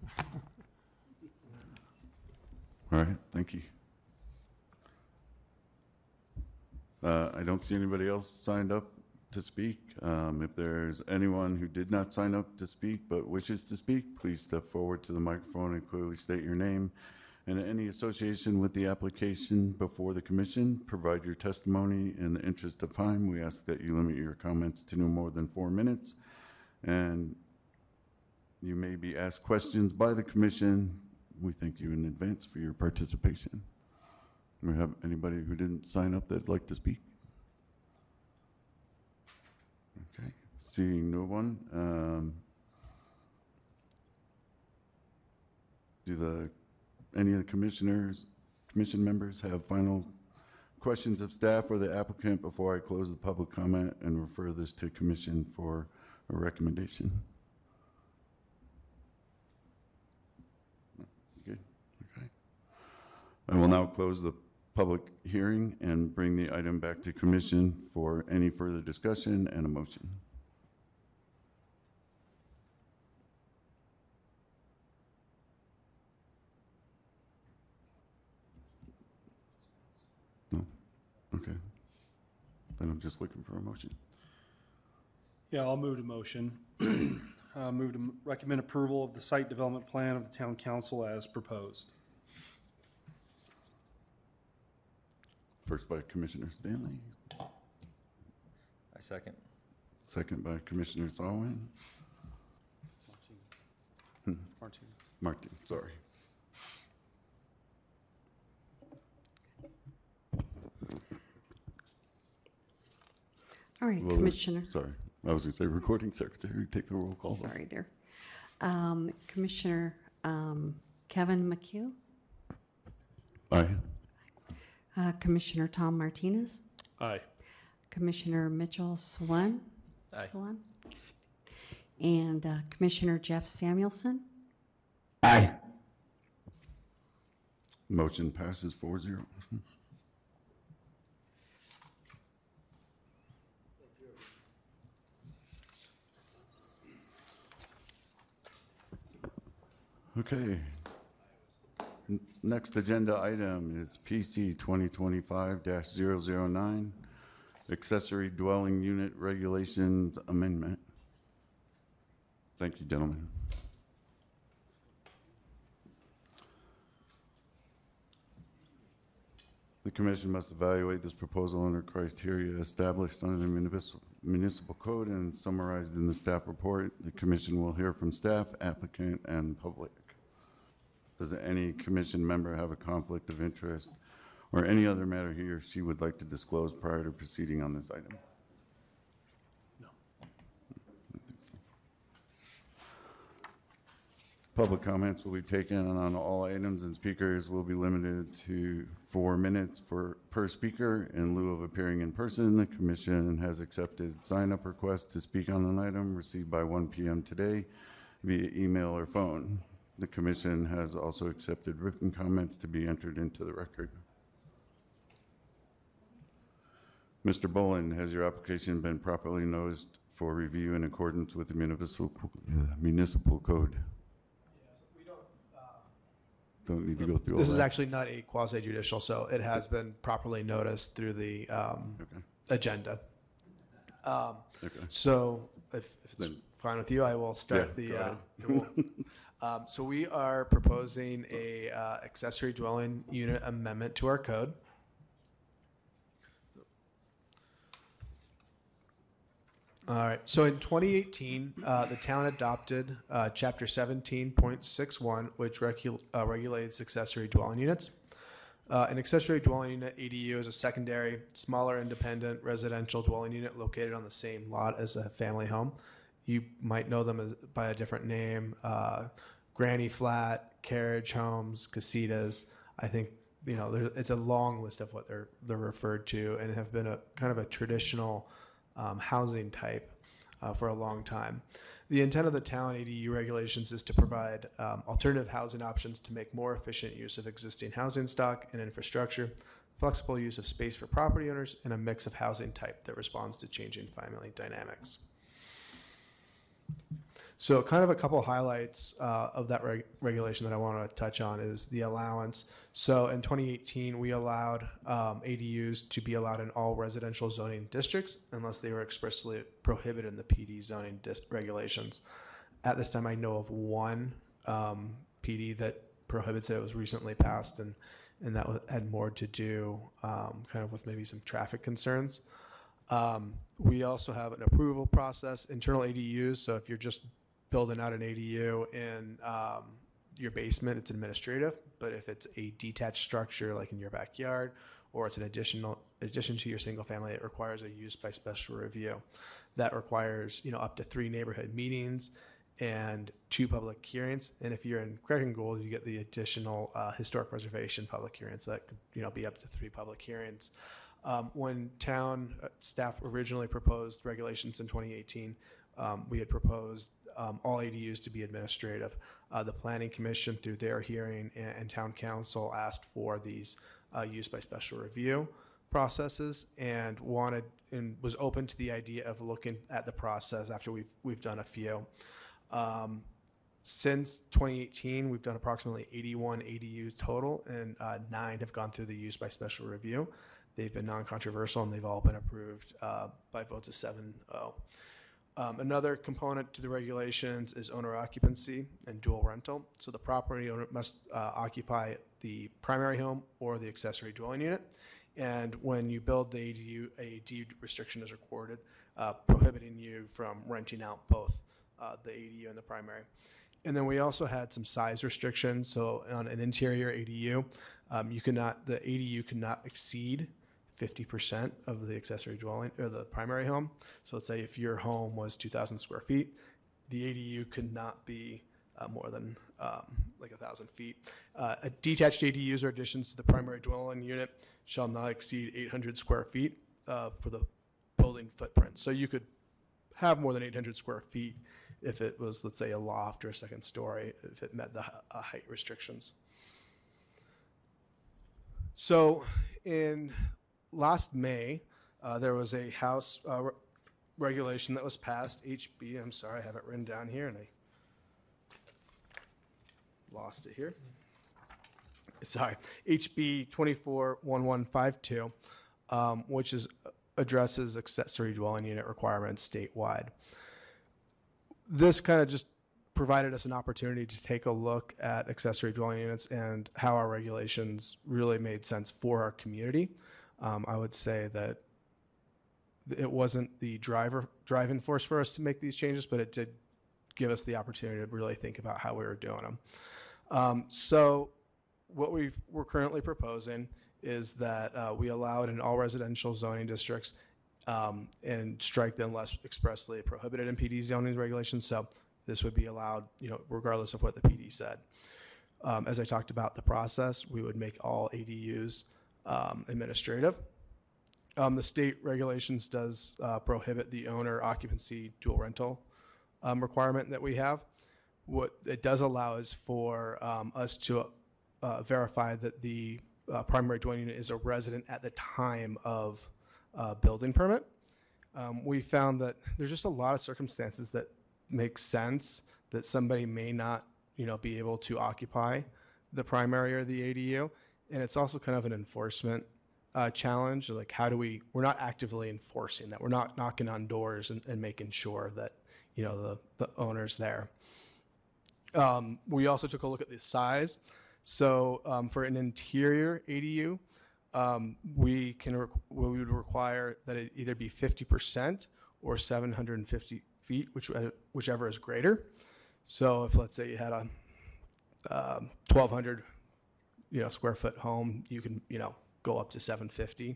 All right, thank you. I don't see anybody else signed up to speak. If there's anyone who did not sign up to speak but wishes to speak, please step forward to the microphone and clearly state your name and any association with the application before the commission. Provide your testimony. In the interest of time, we ask that you limit your comments to no more than 4 minutes. And you may be asked questions by the commission. We thank you in advance for your participation. Do we have anybody who didn't sign up that'd like to speak? Okay, seeing no one. Do any of the commission members have final questions of staff or the applicant before I close the public comment and refer this to commission for a recommendation? Good. Okay. I will now close the public hearing and bring the item back to commission for any further discussion and a motion. No? Okay. Then I'm just looking for a motion. Yeah, I'll move to motion. Move to recommend approval of the site development plan of the town council as proposed. First by Commissioner Stanley, I second. second by Commissioner Zawin. Martin, sorry. All right, Well, Commissioner. Sorry, I was going to say recording secretary, take the roll call. Sorry, dear. Commissioner Kevin McHugh, Aye. Commissioner Tom Martinez, Aye. Commissioner Mitchell Swan, Aye. and Commissioner Jeff Samuelson. Aye. Motion passes 4-0. Okay. Next agenda item is PC 2025-009, accessory dwelling unit regulations amendment. Thank you, gentlemen. The commission must evaluate this proposal under criteria established under the municipal code and summarized in the staff report. The commission will hear from staff, applicant, and public. Does any commission member have a conflict of interest or any other matter he or she would like to disclose prior to proceeding on this item? No. Public comments will be taken on all items, and speakers will be limited to 4 minutes per speaker. In lieu of appearing in person, the commission has accepted sign-up requests to speak on an item received by 1 p.m. today via email or phone. The commission has also accepted written comments to be entered into the record. Mr. Bolin, has your application been properly noticed for review in accordance with the municipal code? Yes, we don't. Don't need to go through all This is that. actually not a quasi judicial, so it has been properly noticed through the agenda. Okay. So if it's Then- fine with you, I will start Yeah, the. go ahead. So we are proposing a accessory dwelling unit amendment to our code. All right. So in 2018, the town adopted Chapter 17.61, which regulates accessory dwelling units. An accessory dwelling unit (ADU) is a secondary, smaller, independent residential dwelling unit located on the same lot as a family home. You might know them by a different name: granny flat, carriage homes, casitas. I think it's a long list of what they're referred to and have been a kind of a traditional housing type for a long time. The intent of the town ADU regulations is to provide alternative housing options to make more efficient use of existing housing stock and infrastructure, flexible use of space for property owners, and a mix of housing type that responds to changing family dynamics. So kind of a couple highlights of that regulation that I want to touch on is the allowance. So in 2018, we allowed ADUs to be allowed in all residential zoning districts unless they were expressly prohibited in the PD zoning regulations. At this time, I know of one PD that prohibits it. It was recently passed, and that had more to do kind of with maybe some traffic concerns. We also have an approval process, internal ADUs. So if you're just building out an ADU in your basement, it's administrative. But if it's a detached structure like in your backyard, or it's an addition to your single family, it requires a use by special review. That requires up to 3 neighborhood meetings and 2 public hearings. And if you're in Craig and Gould, you get the additional historic preservation public hearings. So that could be up to 3 public hearings. When town staff originally proposed regulations in 2018, we had proposed all ADUs to be administrative. The Planning Commission, through their hearing, and Town Council asked for these use by special review processes and was open to the idea of looking at the process after we've done a few. Since 2018, we've done approximately 81 ADUs total, and 9 have gone through the use by special review. They've been non-controversial, and they've all been approved by votes of 7-0. Another component to the regulations is owner occupancy and dual rental. So the property owner must occupy the primary home or the accessory dwelling unit. And when you build the ADU, a deed restriction is recorded prohibiting you from renting out both the ADU and the primary. And then we also had some size restrictions. So on an interior ADU, the ADU could not exceed 50% of the accessory dwelling or the primary home. So let's say if your home was 2,000 square feet, the ADU could not be more than like 1,000 feet. Detached ADUs or additions to the primary dwelling unit shall not exceed 800 square feet for the building footprint. So you could have more than 800 square feet if it was, let's say, a loft or a second story, if it met the height restrictions. So in last May, there was a House regulation that was passed, HB, I'm sorry, I have it written down here and I lost it here. Sorry, HB 241152, which addresses accessory dwelling unit requirements statewide. This kind of just provided us an opportunity to take a look at accessory dwelling units and how our regulations really made sense for our community. I would say that it wasn't the driving force for us to make these changes, but it did give us the opportunity to really think about how we were doing them. So what we're currently proposing is that we allow it in all residential zoning districts and strike the unless expressly prohibited in PD zoning regulations. So this would be allowed, regardless of what the PD said. As I talked about the process, we would make all ADUs administrative. The state regulations does prohibit the owner occupancy dual rental requirement that we have. What it does allow is for us to verify that the primary dwelling unit is a resident at the time of building permit. We found that there's just a lot of circumstances that make sense that somebody may not, be able to occupy the primary or the ADU. And it's also kind of an enforcement challenge. Like, we're not actively enforcing that. We're not knocking on doors and making sure that, the owner's there. We also took a look at the size. So for an interior ADU, we would require that it either be 50% or 750 feet, whichever is greater. So if, let's say, you had a 1,200 square foot home, you can go up to 750,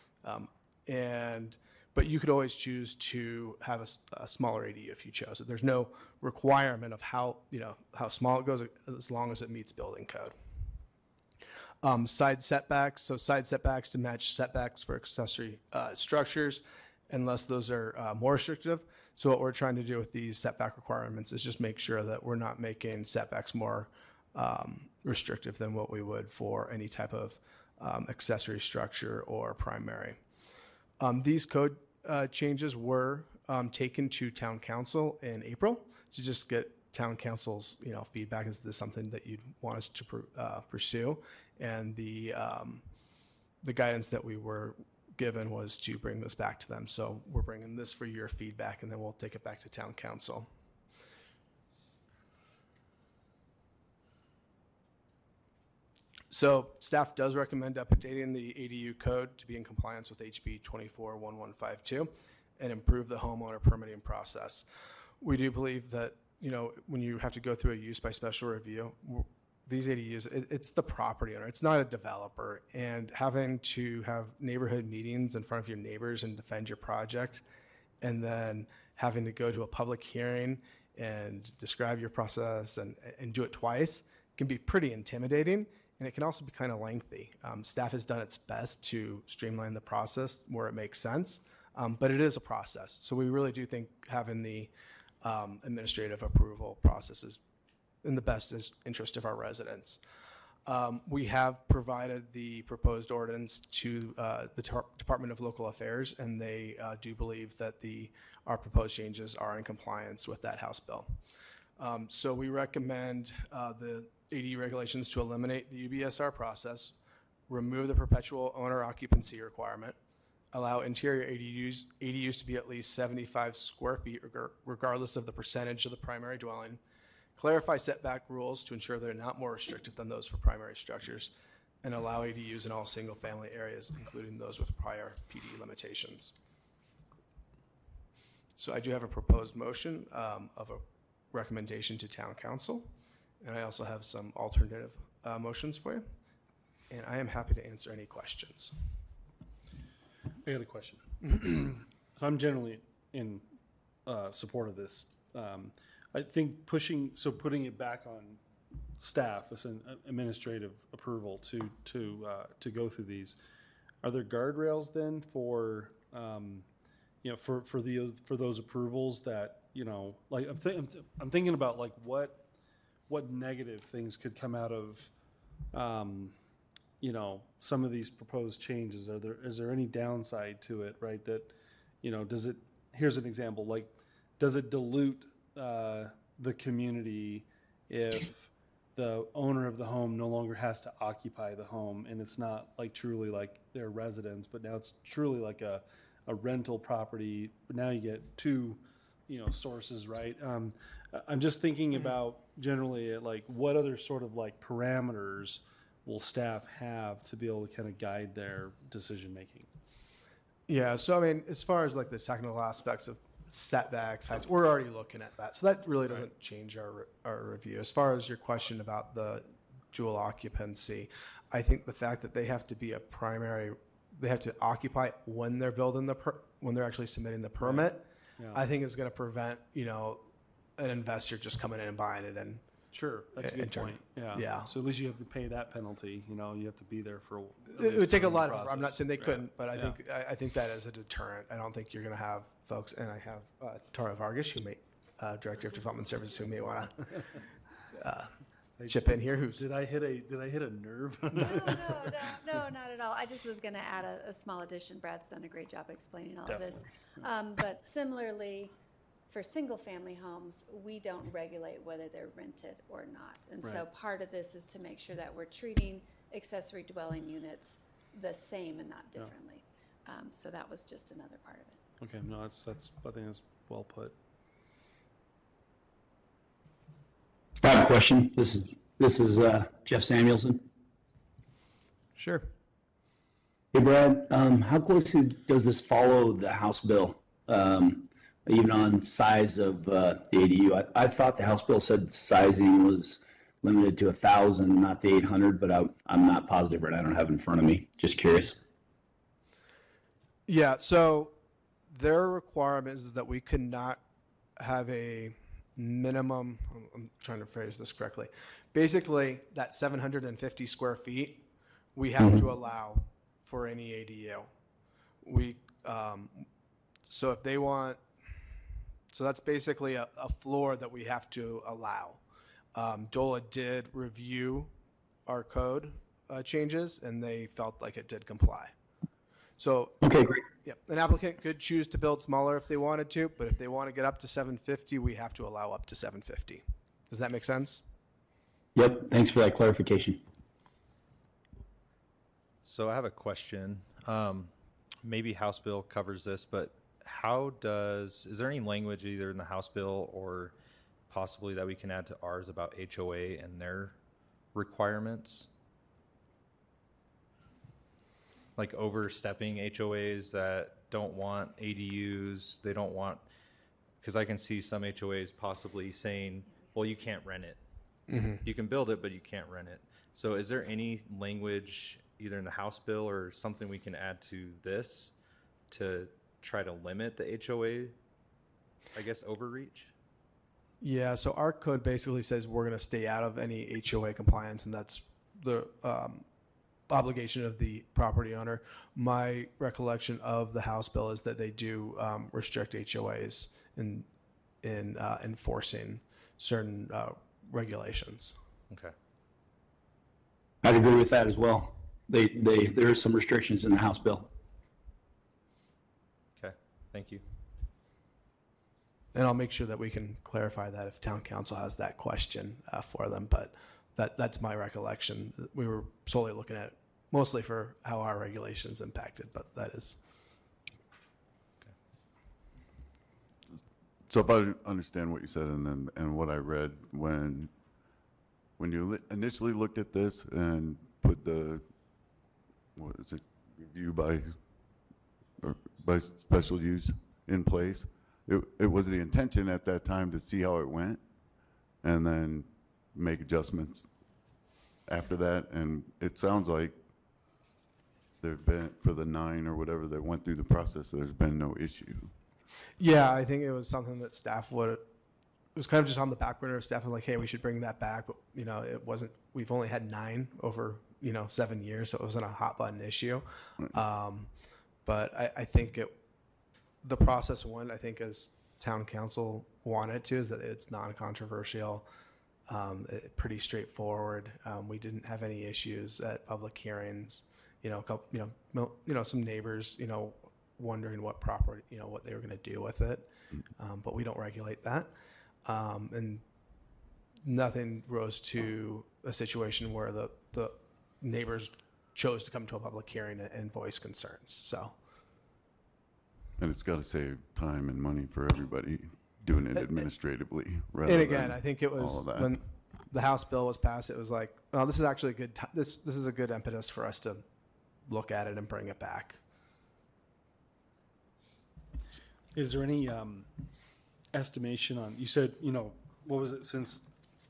but you could always choose to have a smaller ADU if you chose it. There's no requirement of how small it goes as long as it meets building code. Side setbacks, so side setbacks to match setbacks for accessory structures, unless those are more restrictive. So what we're trying to do with these setback requirements is just make sure that we're not making setbacks more restrictive than what we would for any type of accessory structure or primary. These code changes were taken to town council in April to just get town council's feedback. Is this something that you'd want us to pursue? And the guidance that we were given was to bring this back to them. So we're bringing this for your feedback, and then we'll take it back to town council. So staff does recommend updating the ADU code to be in compliance with HB 241152 and improve the homeowner permitting process. We do believe that, when you have to go through a use by special review, these ADUs, it's the property owner, it's not a developer. And having to have neighborhood meetings in front of your neighbors and defend your project, and then having to go to a public hearing and describe your process and do it twice can be pretty intimidating. And it can also be kind of lengthy. Staff has done its best to streamline the process where it makes sense, but it is a process. So we really do think having the administrative approval process is in the best interest of our residents. We have provided the proposed ordinance to the Department of Local Affairs, and they do believe that our proposed changes are in compliance with that House bill. So we recommend the ADU regulations to eliminate the UBSR process, remove the perpetual owner occupancy requirement, allow interior ADUs to be at least 75 square feet regardless of the percentage of the primary dwelling, clarify setback rules to ensure they're not more restrictive than those for primary structures, and allow ADUs in all single-family areas, including those with prior PD limitations. So I do have a proposed motion of a recommendation to town council, and I also have some alternative motions for you, and I am happy to answer any questions. I got a question. So I'm generally in support of this. I think putting it back on staff as an administrative approval to go through these. Are there guardrails then for for those approvals that like I'm thinking about like what negative things could come out of some of these proposed changes? Is there any downside to it, right? That here's an example, like does it dilute the community if the owner of the home no longer has to occupy the home and it's not like truly like their residence, but now it's truly like a rental property, but now you get two sources, right? I'm just thinking about generally like what other sort of like parameters will staff have to be able to kind of guide their decision making? Yeah, so I mean, as far as like the technical aspects of setbacks, heights, we're already looking at that. So that really doesn't change our review. As far as your question about the dual occupancy, I think the fact that they have to be they have to occupy when they're building when they're actually submitting the permit, Yeah. I think is going to prevent, an investor just coming in and buying it and Sure, that's a good point. Yeah. So at least you have to pay that penalty. You have to be there for. It would take a lot of. I'm not saying they couldn't, but I think that is a deterrent. I don't think you're going to have folks, and I have Tara Vargas, Director of Development Services, who may want to chip in here. Did I hit a nerve? No, not at all. I just was going to add a small addition. Brad's done a great job explaining all of this. But similarly, for single-family homes, we don't regulate whether they're rented or not. And so part of this is to make sure that we're treating accessory dwelling units the same and not differently. So that was just another part of it. Okay, no, I think that's well put. I have a question. This is Jeff Samuelson. Sure. Hey, Brad, how closely does this follow the House bill? Even on size of the ADU, I thought the House bill said sizing was limited to 1,000, not the 800, but I'm not positive, right? I don't have it in front of me. Just curious. Yeah. So their requirement is that we could not have a minimum. I'm trying to phrase this correctly. Basically, that 750 square feet we have to allow for any ADU. We, so if they want, so that's basically a floor that we have to allow. DOLA did review our code changes, and they felt like it did comply. So, Okay, great. yeah, an applicant could choose to build smaller if they wanted to, but if they want to get up to 750, we have to allow up to 750. Does that make sense? Yep, thanks for that clarification. So I have a question. Maybe House Bill covers this, but is there any language either in the House Bill or possibly that we can add to ours about HOA and their requirements? Like overstepping HOAs that don't want ADUs, they don't want, because I can see some HOAs possibly saying, well, you can't rent it. You can build it, but you can't rent it. So is there any language either in the House Bill or something we can add to this to try to limit the HOA, I guess, overreach? Yeah, so our code basically says we're going to stay out of any HOA compliance, and that's the obligation of the property owner. My recollection of the House Bill is that they do restrict HOAs in enforcing certain regulations. Okay. I'd agree with that as well. There are some restrictions in the House Bill. Okay. Thank you. And I'll make sure that we can clarify that if town council has that question for them. But that's my recollection. We were solely looking at mostly for how our regulations impacted, but that is. So if I understand what you said and what I read, when you initially looked at this and put the, what is it, review by special use in place, it was the intention at that time to see how it went and then make adjustments after that. And it sounds like there've been, for the 9 or whatever that went through the process, there's been no issue. Yeah, I think it was something that staff it was kind of just on the back burner of staff and like, hey, we should bring that back. But, it wasn't, we've only had 9 over, 7 years. So it wasn't a hot button issue. But I think the process went, I think as town council wanted to, is that it's non-controversial, pretty straightforward. We didn't have any issues at public hearings, some neighbors, wondering what property, what they were going to do with it. But we don't regulate that. And nothing rose to a situation where the neighbors chose to come to a public hearing and voice concerns. So. And it's got to save time and money for everybody doing it administratively. And again, I think it was when the House bill was passed, it was like, oh, this is actually a good this is a good impetus for us to look at it and bring it back. Is there any estimation on, you said, what was it, since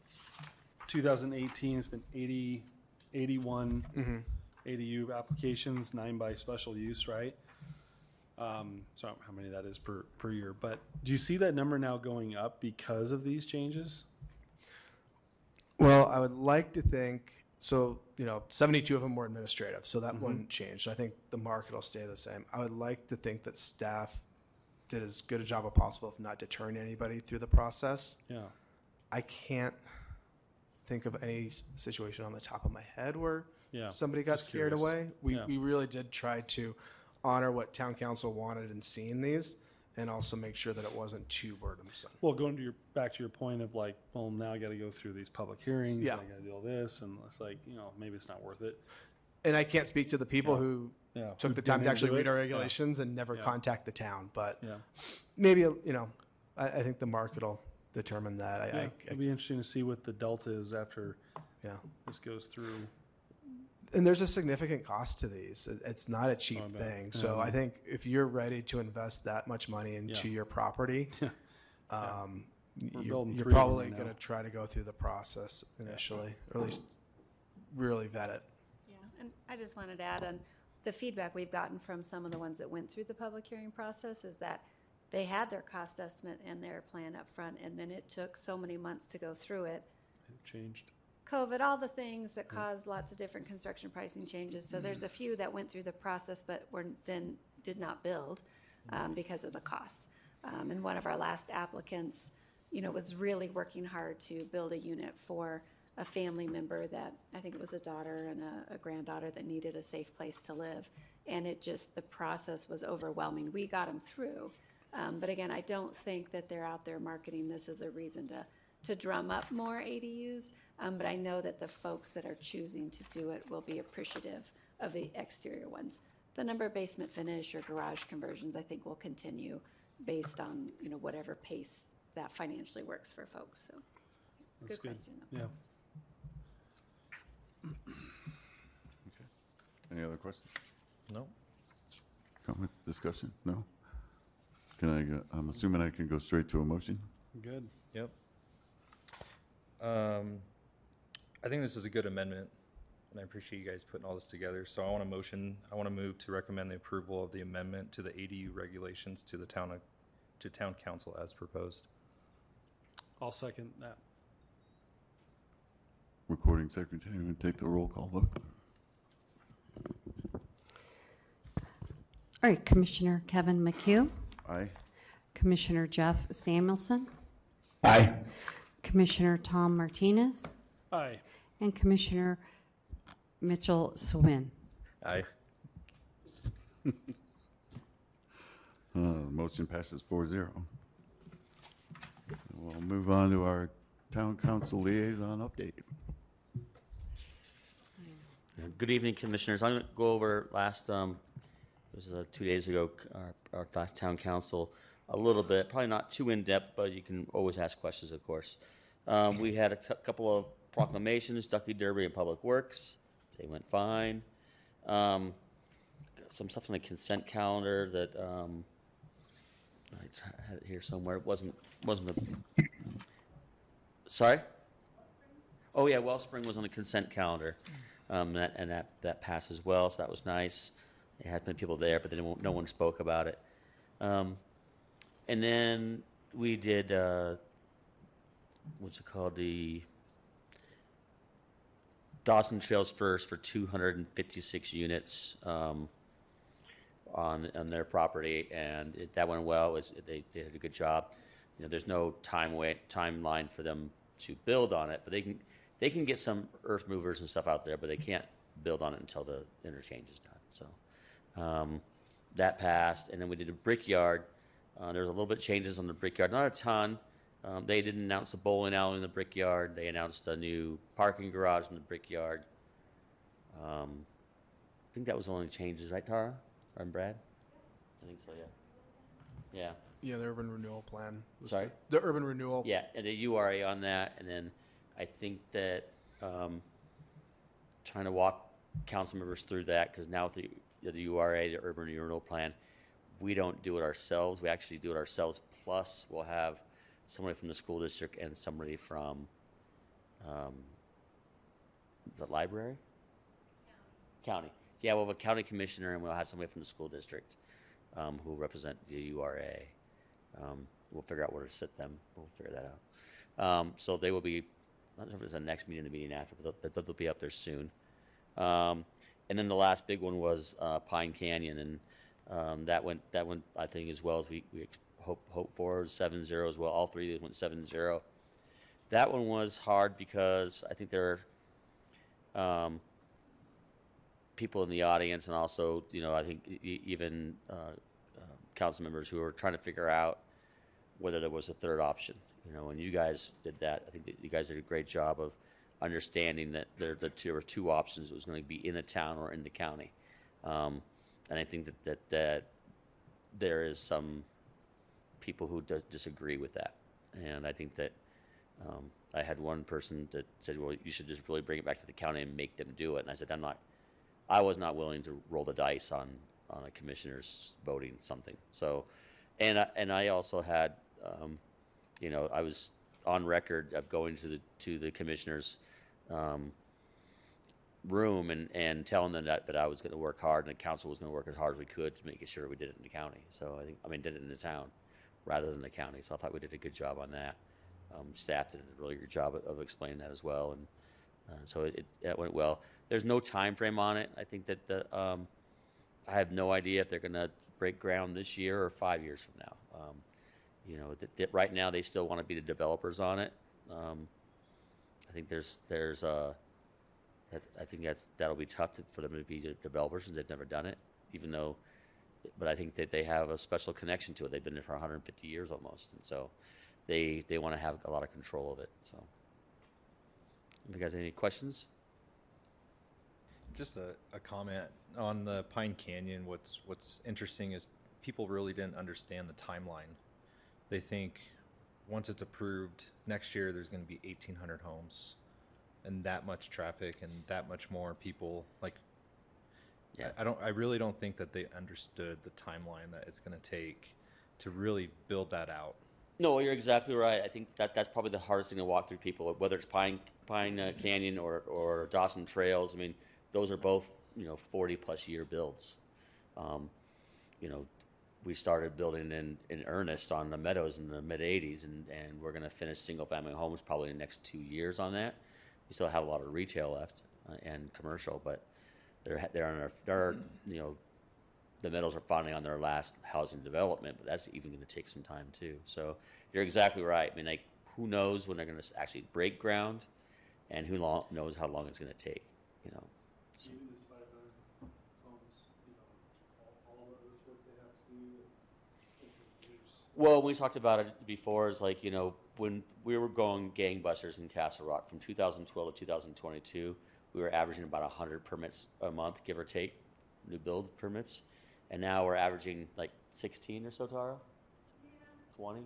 2018, it's been 81 ADU applications, 9 by special use, right? So I don't know how many that is per year, but do you see that number now going up because of these changes? Well, I would like to think, so, 72 of them were administrative, so that wouldn't change. So I think the market will stay the same. I would like to think that staff did as good a job as possible of not deterring anybody through the process. Yeah. I can't think of any situation on the top of my head where somebody got scared away. We really did try to honor what town council wanted and seeing these, and also make sure that it wasn't too burdensome. Well, going back to your point of like, well, now I got to go through these public hearings, and I got to do all this, and it's like, maybe it's not worth it. And I can't speak to the people who took the time to actually read our regulations and never contact the town, but maybe, I think the market will determine that. It'd be interesting to see what the delta is after this goes through. And there's a significant cost to these. It's not a cheap thing. So I think if you're ready to invest that much money into your property, you're probably going to try to go through the process initially, or at least really vet it. Yeah, and I just wanted to add on, the feedback we've gotten from some of the ones that went through the public hearing process is that they had their cost estimate and their plan up front, and then it took so many months to go through it. It changed. COVID, all the things that caused lots of different construction pricing changes. So there's a few that went through the process but did not build because of the costs. And one of our last applicants, was really working hard to build a unit for a family member that, I think it was a daughter and a granddaughter, that needed a safe place to live. And the process was overwhelming. We got them through. But again, I don't think that they're out there marketing this as a reason to drum up more ADUs. But I know that the folks that are choosing to do it will be appreciative of the exterior ones. The number of basement finish or garage conversions, I think, will continue based on, whatever pace that financially works for folks. So, That's good question, though. Yeah. Any other questions? No. Comments, discussion? No? I'm assuming I can go straight to a motion? Good. Yep. I think this is a good amendment, and I appreciate you guys putting all this together. So I want to move to recommend the approval of the amendment to the ADU regulations to town council as proposed. I'll second that. Recording secretary, would take the roll call vote. All right, Commissioner Kevin McHugh, Aye. Commissioner Jeff Samuelson, Aye. Commissioner Tom Martinez, Aye. and Commissioner Mitchell Swin. Aye. Motion passes 4-0. We'll move on to our town council liaison update. Good evening, Commissioners. I'm going to go over this is 2 days ago, our last town council, a little bit, probably not too in-depth, but you can always ask questions, of course. We had a couple of proclamations, Ducky Derby and Public Works. They went fine. Some stuff on the consent calendar that I had it here somewhere. It wasn't a... Sorry? Oh, yeah, Wellspring was on the consent calendar. That passed as well, so that was nice. There had been people there, but then no one spoke about it. And then we did, what's it called, the Dawson Trails First for 256 units on their property, and that went well. They did a good job. There's no timeline for them to build on it, but they can get some earth movers and stuff out there, but they can't build on it until the interchange is done. So that passed, and then we did a brickyard. There was a little bit of changes on the brickyard, not a ton. They didn't announce the bowling alley in the brickyard. They announced a new parking garage in the brickyard. I think that was the only changes, right, Tara? Or Brad? I think so, yeah. Yeah. Yeah, the urban renewal plan. Sorry? The urban renewal. Yeah, and the URA on that, and then I think that trying to walk council members through that, because now with the URA, the urban renewal plan, we don't do it ourselves. We actually do it ourselves, plus we'll have somebody from the school district and somebody from the library? County. Yeah, we'll have a county commissioner, and we'll have somebody from the school district who represent the URA. We'll figure out where to sit them. We'll figure that out. So they will be, I don't know if it's the next meeting or the meeting after, but they'll be up there soon. And then the last big one was Pine Canyon, and that went I think as well as we hope for. 7-0 as well. All three of these went 7-0. That one was hard because I think there are people in the audience, and also I think even council members who are trying to figure out whether there was a third option. And you guys did that. I think that you guys did a great job of understanding that there were two options. It was going to be in the town or in the county. And I think that there is some people who disagree with that. And I think that I had one person that said, well, you should just really bring it back to the county and make them do it. And I said, I was not willing to roll the dice on a commissioner's voting something. So, and I also had, I was on record of going to the commissioner's room and telling them that I was going to work hard, and the council was going to work as hard as we could to make sure we did it in the county. So did it in the town rather than the county. So I thought we did a good job on that. Staff did a really good job of explaining that as well, So it went well. There's no time frame on it. I think that I have no idea if they're going to break ground this year or 5 years from now. Right now they still want to be the developers on it. I think I think that'll be tough for them to be the developers since they've never done it, but I think that they have a special connection to it. They've been there for 150 years almost, and so they want to have a lot of control of it. So, if you guys have any questions? Just a comment on the Pine Canyon. What's interesting is people really didn't understand the timeline. They think once it's approved next year, there's going to be 1,800 homes and that much traffic and that much more people. Like, Yeah. I really don't think that they understood the timeline that it's going to take to really build that out. No, you're exactly right. I think that's probably the hardest thing to walk through people, whether it's Pine Canyon or Dawson Trails. I mean, those are both 40+ year builds. We started building in earnest on the Meadows in the mid '80s, and we're going to finish single family homes probably in the next 2 years on that. We still have a lot of retail left and commercial, but they're the Meadows are finally on their last housing development, but that's even going to take some time too. So you're exactly right. I mean, like, who knows when they're going to actually break ground, and who knows how long it's going to take. So. Even this 500 homes, all of this work they have to do. Well, we talked about it before. Is like, when we were going gangbusters in Castle Rock from 2012 to 2022, we were averaging about 100 permits a month, give or take, new build permits. And now we're averaging like 16 or so, Tara? 20?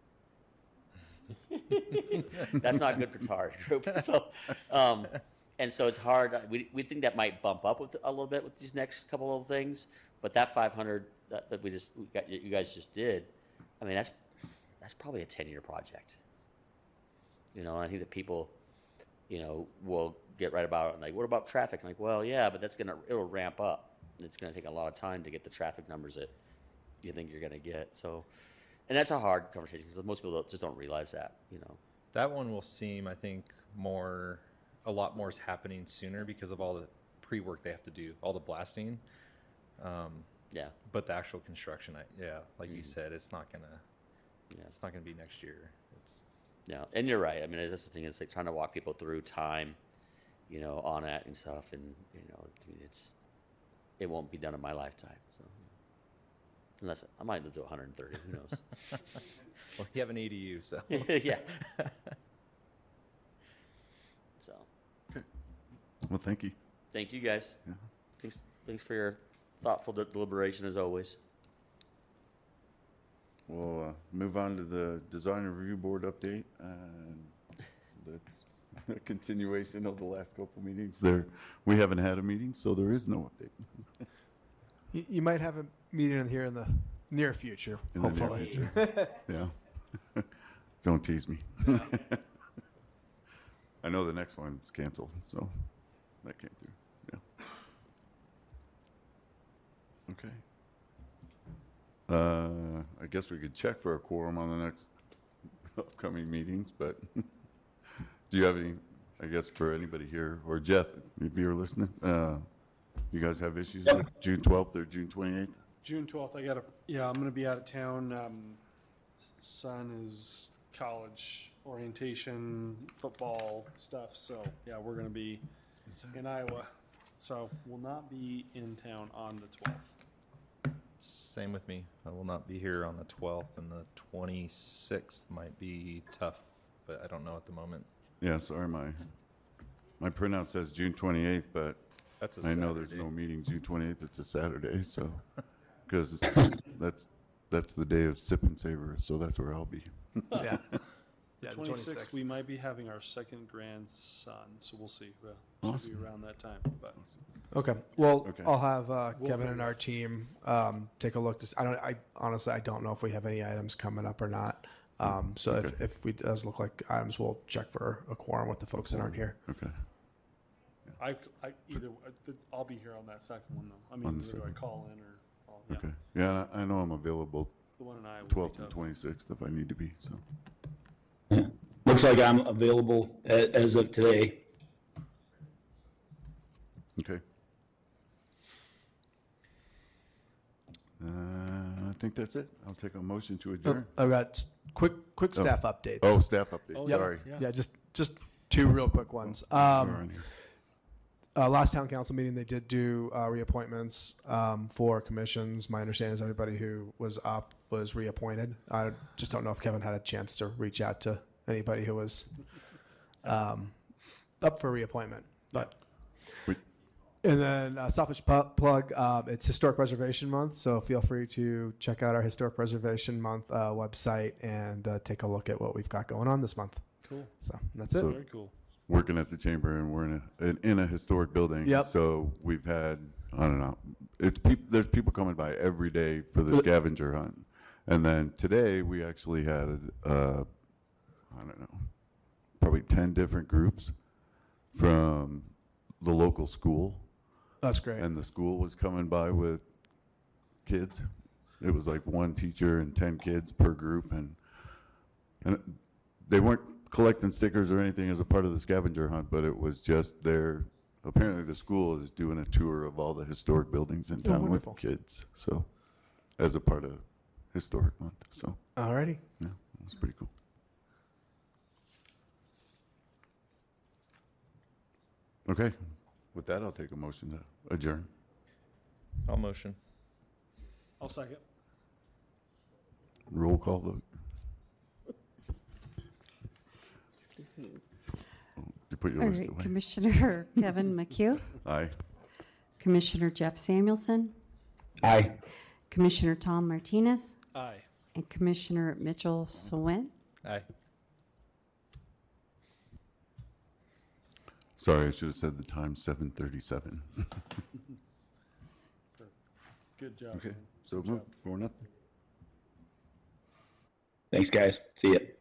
That's not good for Tara group. So, and so it's hard. We think that might bump up with a little bit with these next couple of things. But that 500 that you guys just did, I mean, that's probably a 10-year project. And I think that people, will get right about it. And like, what about traffic? I'm like, well, yeah, but it'll ramp up. It's going to take a lot of time to get the traffic numbers that you think you're going to get. So, and that's a hard conversation because most people just don't realize that. That one will seem, I think, a lot more is happening sooner because of all the pre-work they have to do, all the blasting. Yeah. But the actual construction, like you said, it's not gonna be next year. No, and you're right. I mean, that's the thing. It's like trying to walk people through time, on that and stuff, and it won't be done in my lifetime. So, unless I might live to 130, who knows? Well, you have an ADU, so yeah. So. Well, thank you. Thank you, guys. Yeah. Thanks for your thoughtful deliberation as always. We'll move on to the Design Review Board update. That's a continuation of the last couple meetings. We haven't had a meeting, so there is no update. You might have a meeting here in the near future, In the near hopefully. future. Yeah. Don't tease me. I know the next one's canceled, so that came through. Yeah. Okay. I guess we could check for a quorum on the next upcoming meetings, but do you have any, I guess, for anybody here, or Jeff, if you're listening, you guys have issues with June 12th or June 28th? June 12th, I'm going to be out of town. Son is college orientation, football stuff. So, yeah, we're going to be in Iowa. So, we'll not be in town on the 12th. same with me. I will not be here on the 12th, and the 26th might be tough, but I don't know at the moment. Yeah, sorry, my printout says June 28th, but That's a I know there's Saturday. no meeting June 28th. It's a Saturday, so, because that's the day of Sip and Savor, so that's where I'll be. Yeah. The Yeah, 26th, we might be having our second grandson, so we'll see. Should Awesome. be around that time. But Okay. Well, Okay. I'll have We'll Kevin and figure our it. team take a look. I honestly I don't know if we have any items coming up or not. So Okay. if we does look like items, we'll check for a quorum with the folks that aren't here. Okay. I'll be here on that second one though. I On mean, the either I second. call in or yeah, Okay. Yeah, I know I'm available the one and I. will be 12th and tough. 26th if I need to be, so. Looks like I'm available as of today. Okay. I think that's it. I'll take a motion to adjourn. I've got quick staff updates. Oh, staff update, Oh, sorry. Yeah, just two real quick ones. We're on here. Last town council meeting, they did do reappointments for commissions. My understanding is everybody who was up was reappointed. I just don't know if Kevin had a chance to reach out to anybody who was up for reappointment. But and then selfish plug, it's Historic Preservation Month, so feel free to check out our Historic Preservation Month website and take a look at what we've got going on this month. Cool. So that's it. So- Very cool. Working at the chamber, and we're in a historic building. Yep. So we've had, I don't know, there's people coming by every day for the scavenger hunt. And then today we actually had, I don't know, probably 10 different groups from the local school. That's great. And the school was coming by with kids. It was like one teacher and 10 kids per group, and they weren't collecting stickers or anything as a part of the scavenger hunt, but it was just apparently the school is doing a tour of all the historic buildings in town with wonderful. kids. So as a part of Historic Month. So Alrighty. yeah, it's pretty cool. Okay. With that, I'll take a motion to adjourn. I'll motion. I'll second. Roll call vote. You put your All list right, away. Commissioner Kevin McHugh, Aye. Commissioner Jeff Samuelson, Aye. Commissioner Tom Martinez, Aye. and Commissioner Mitchell Swen. Aye. Sorry, I should have said the time, 7:37. Good job. Okay, man. so Good move job. for nothing. Thanks, guys. See ya.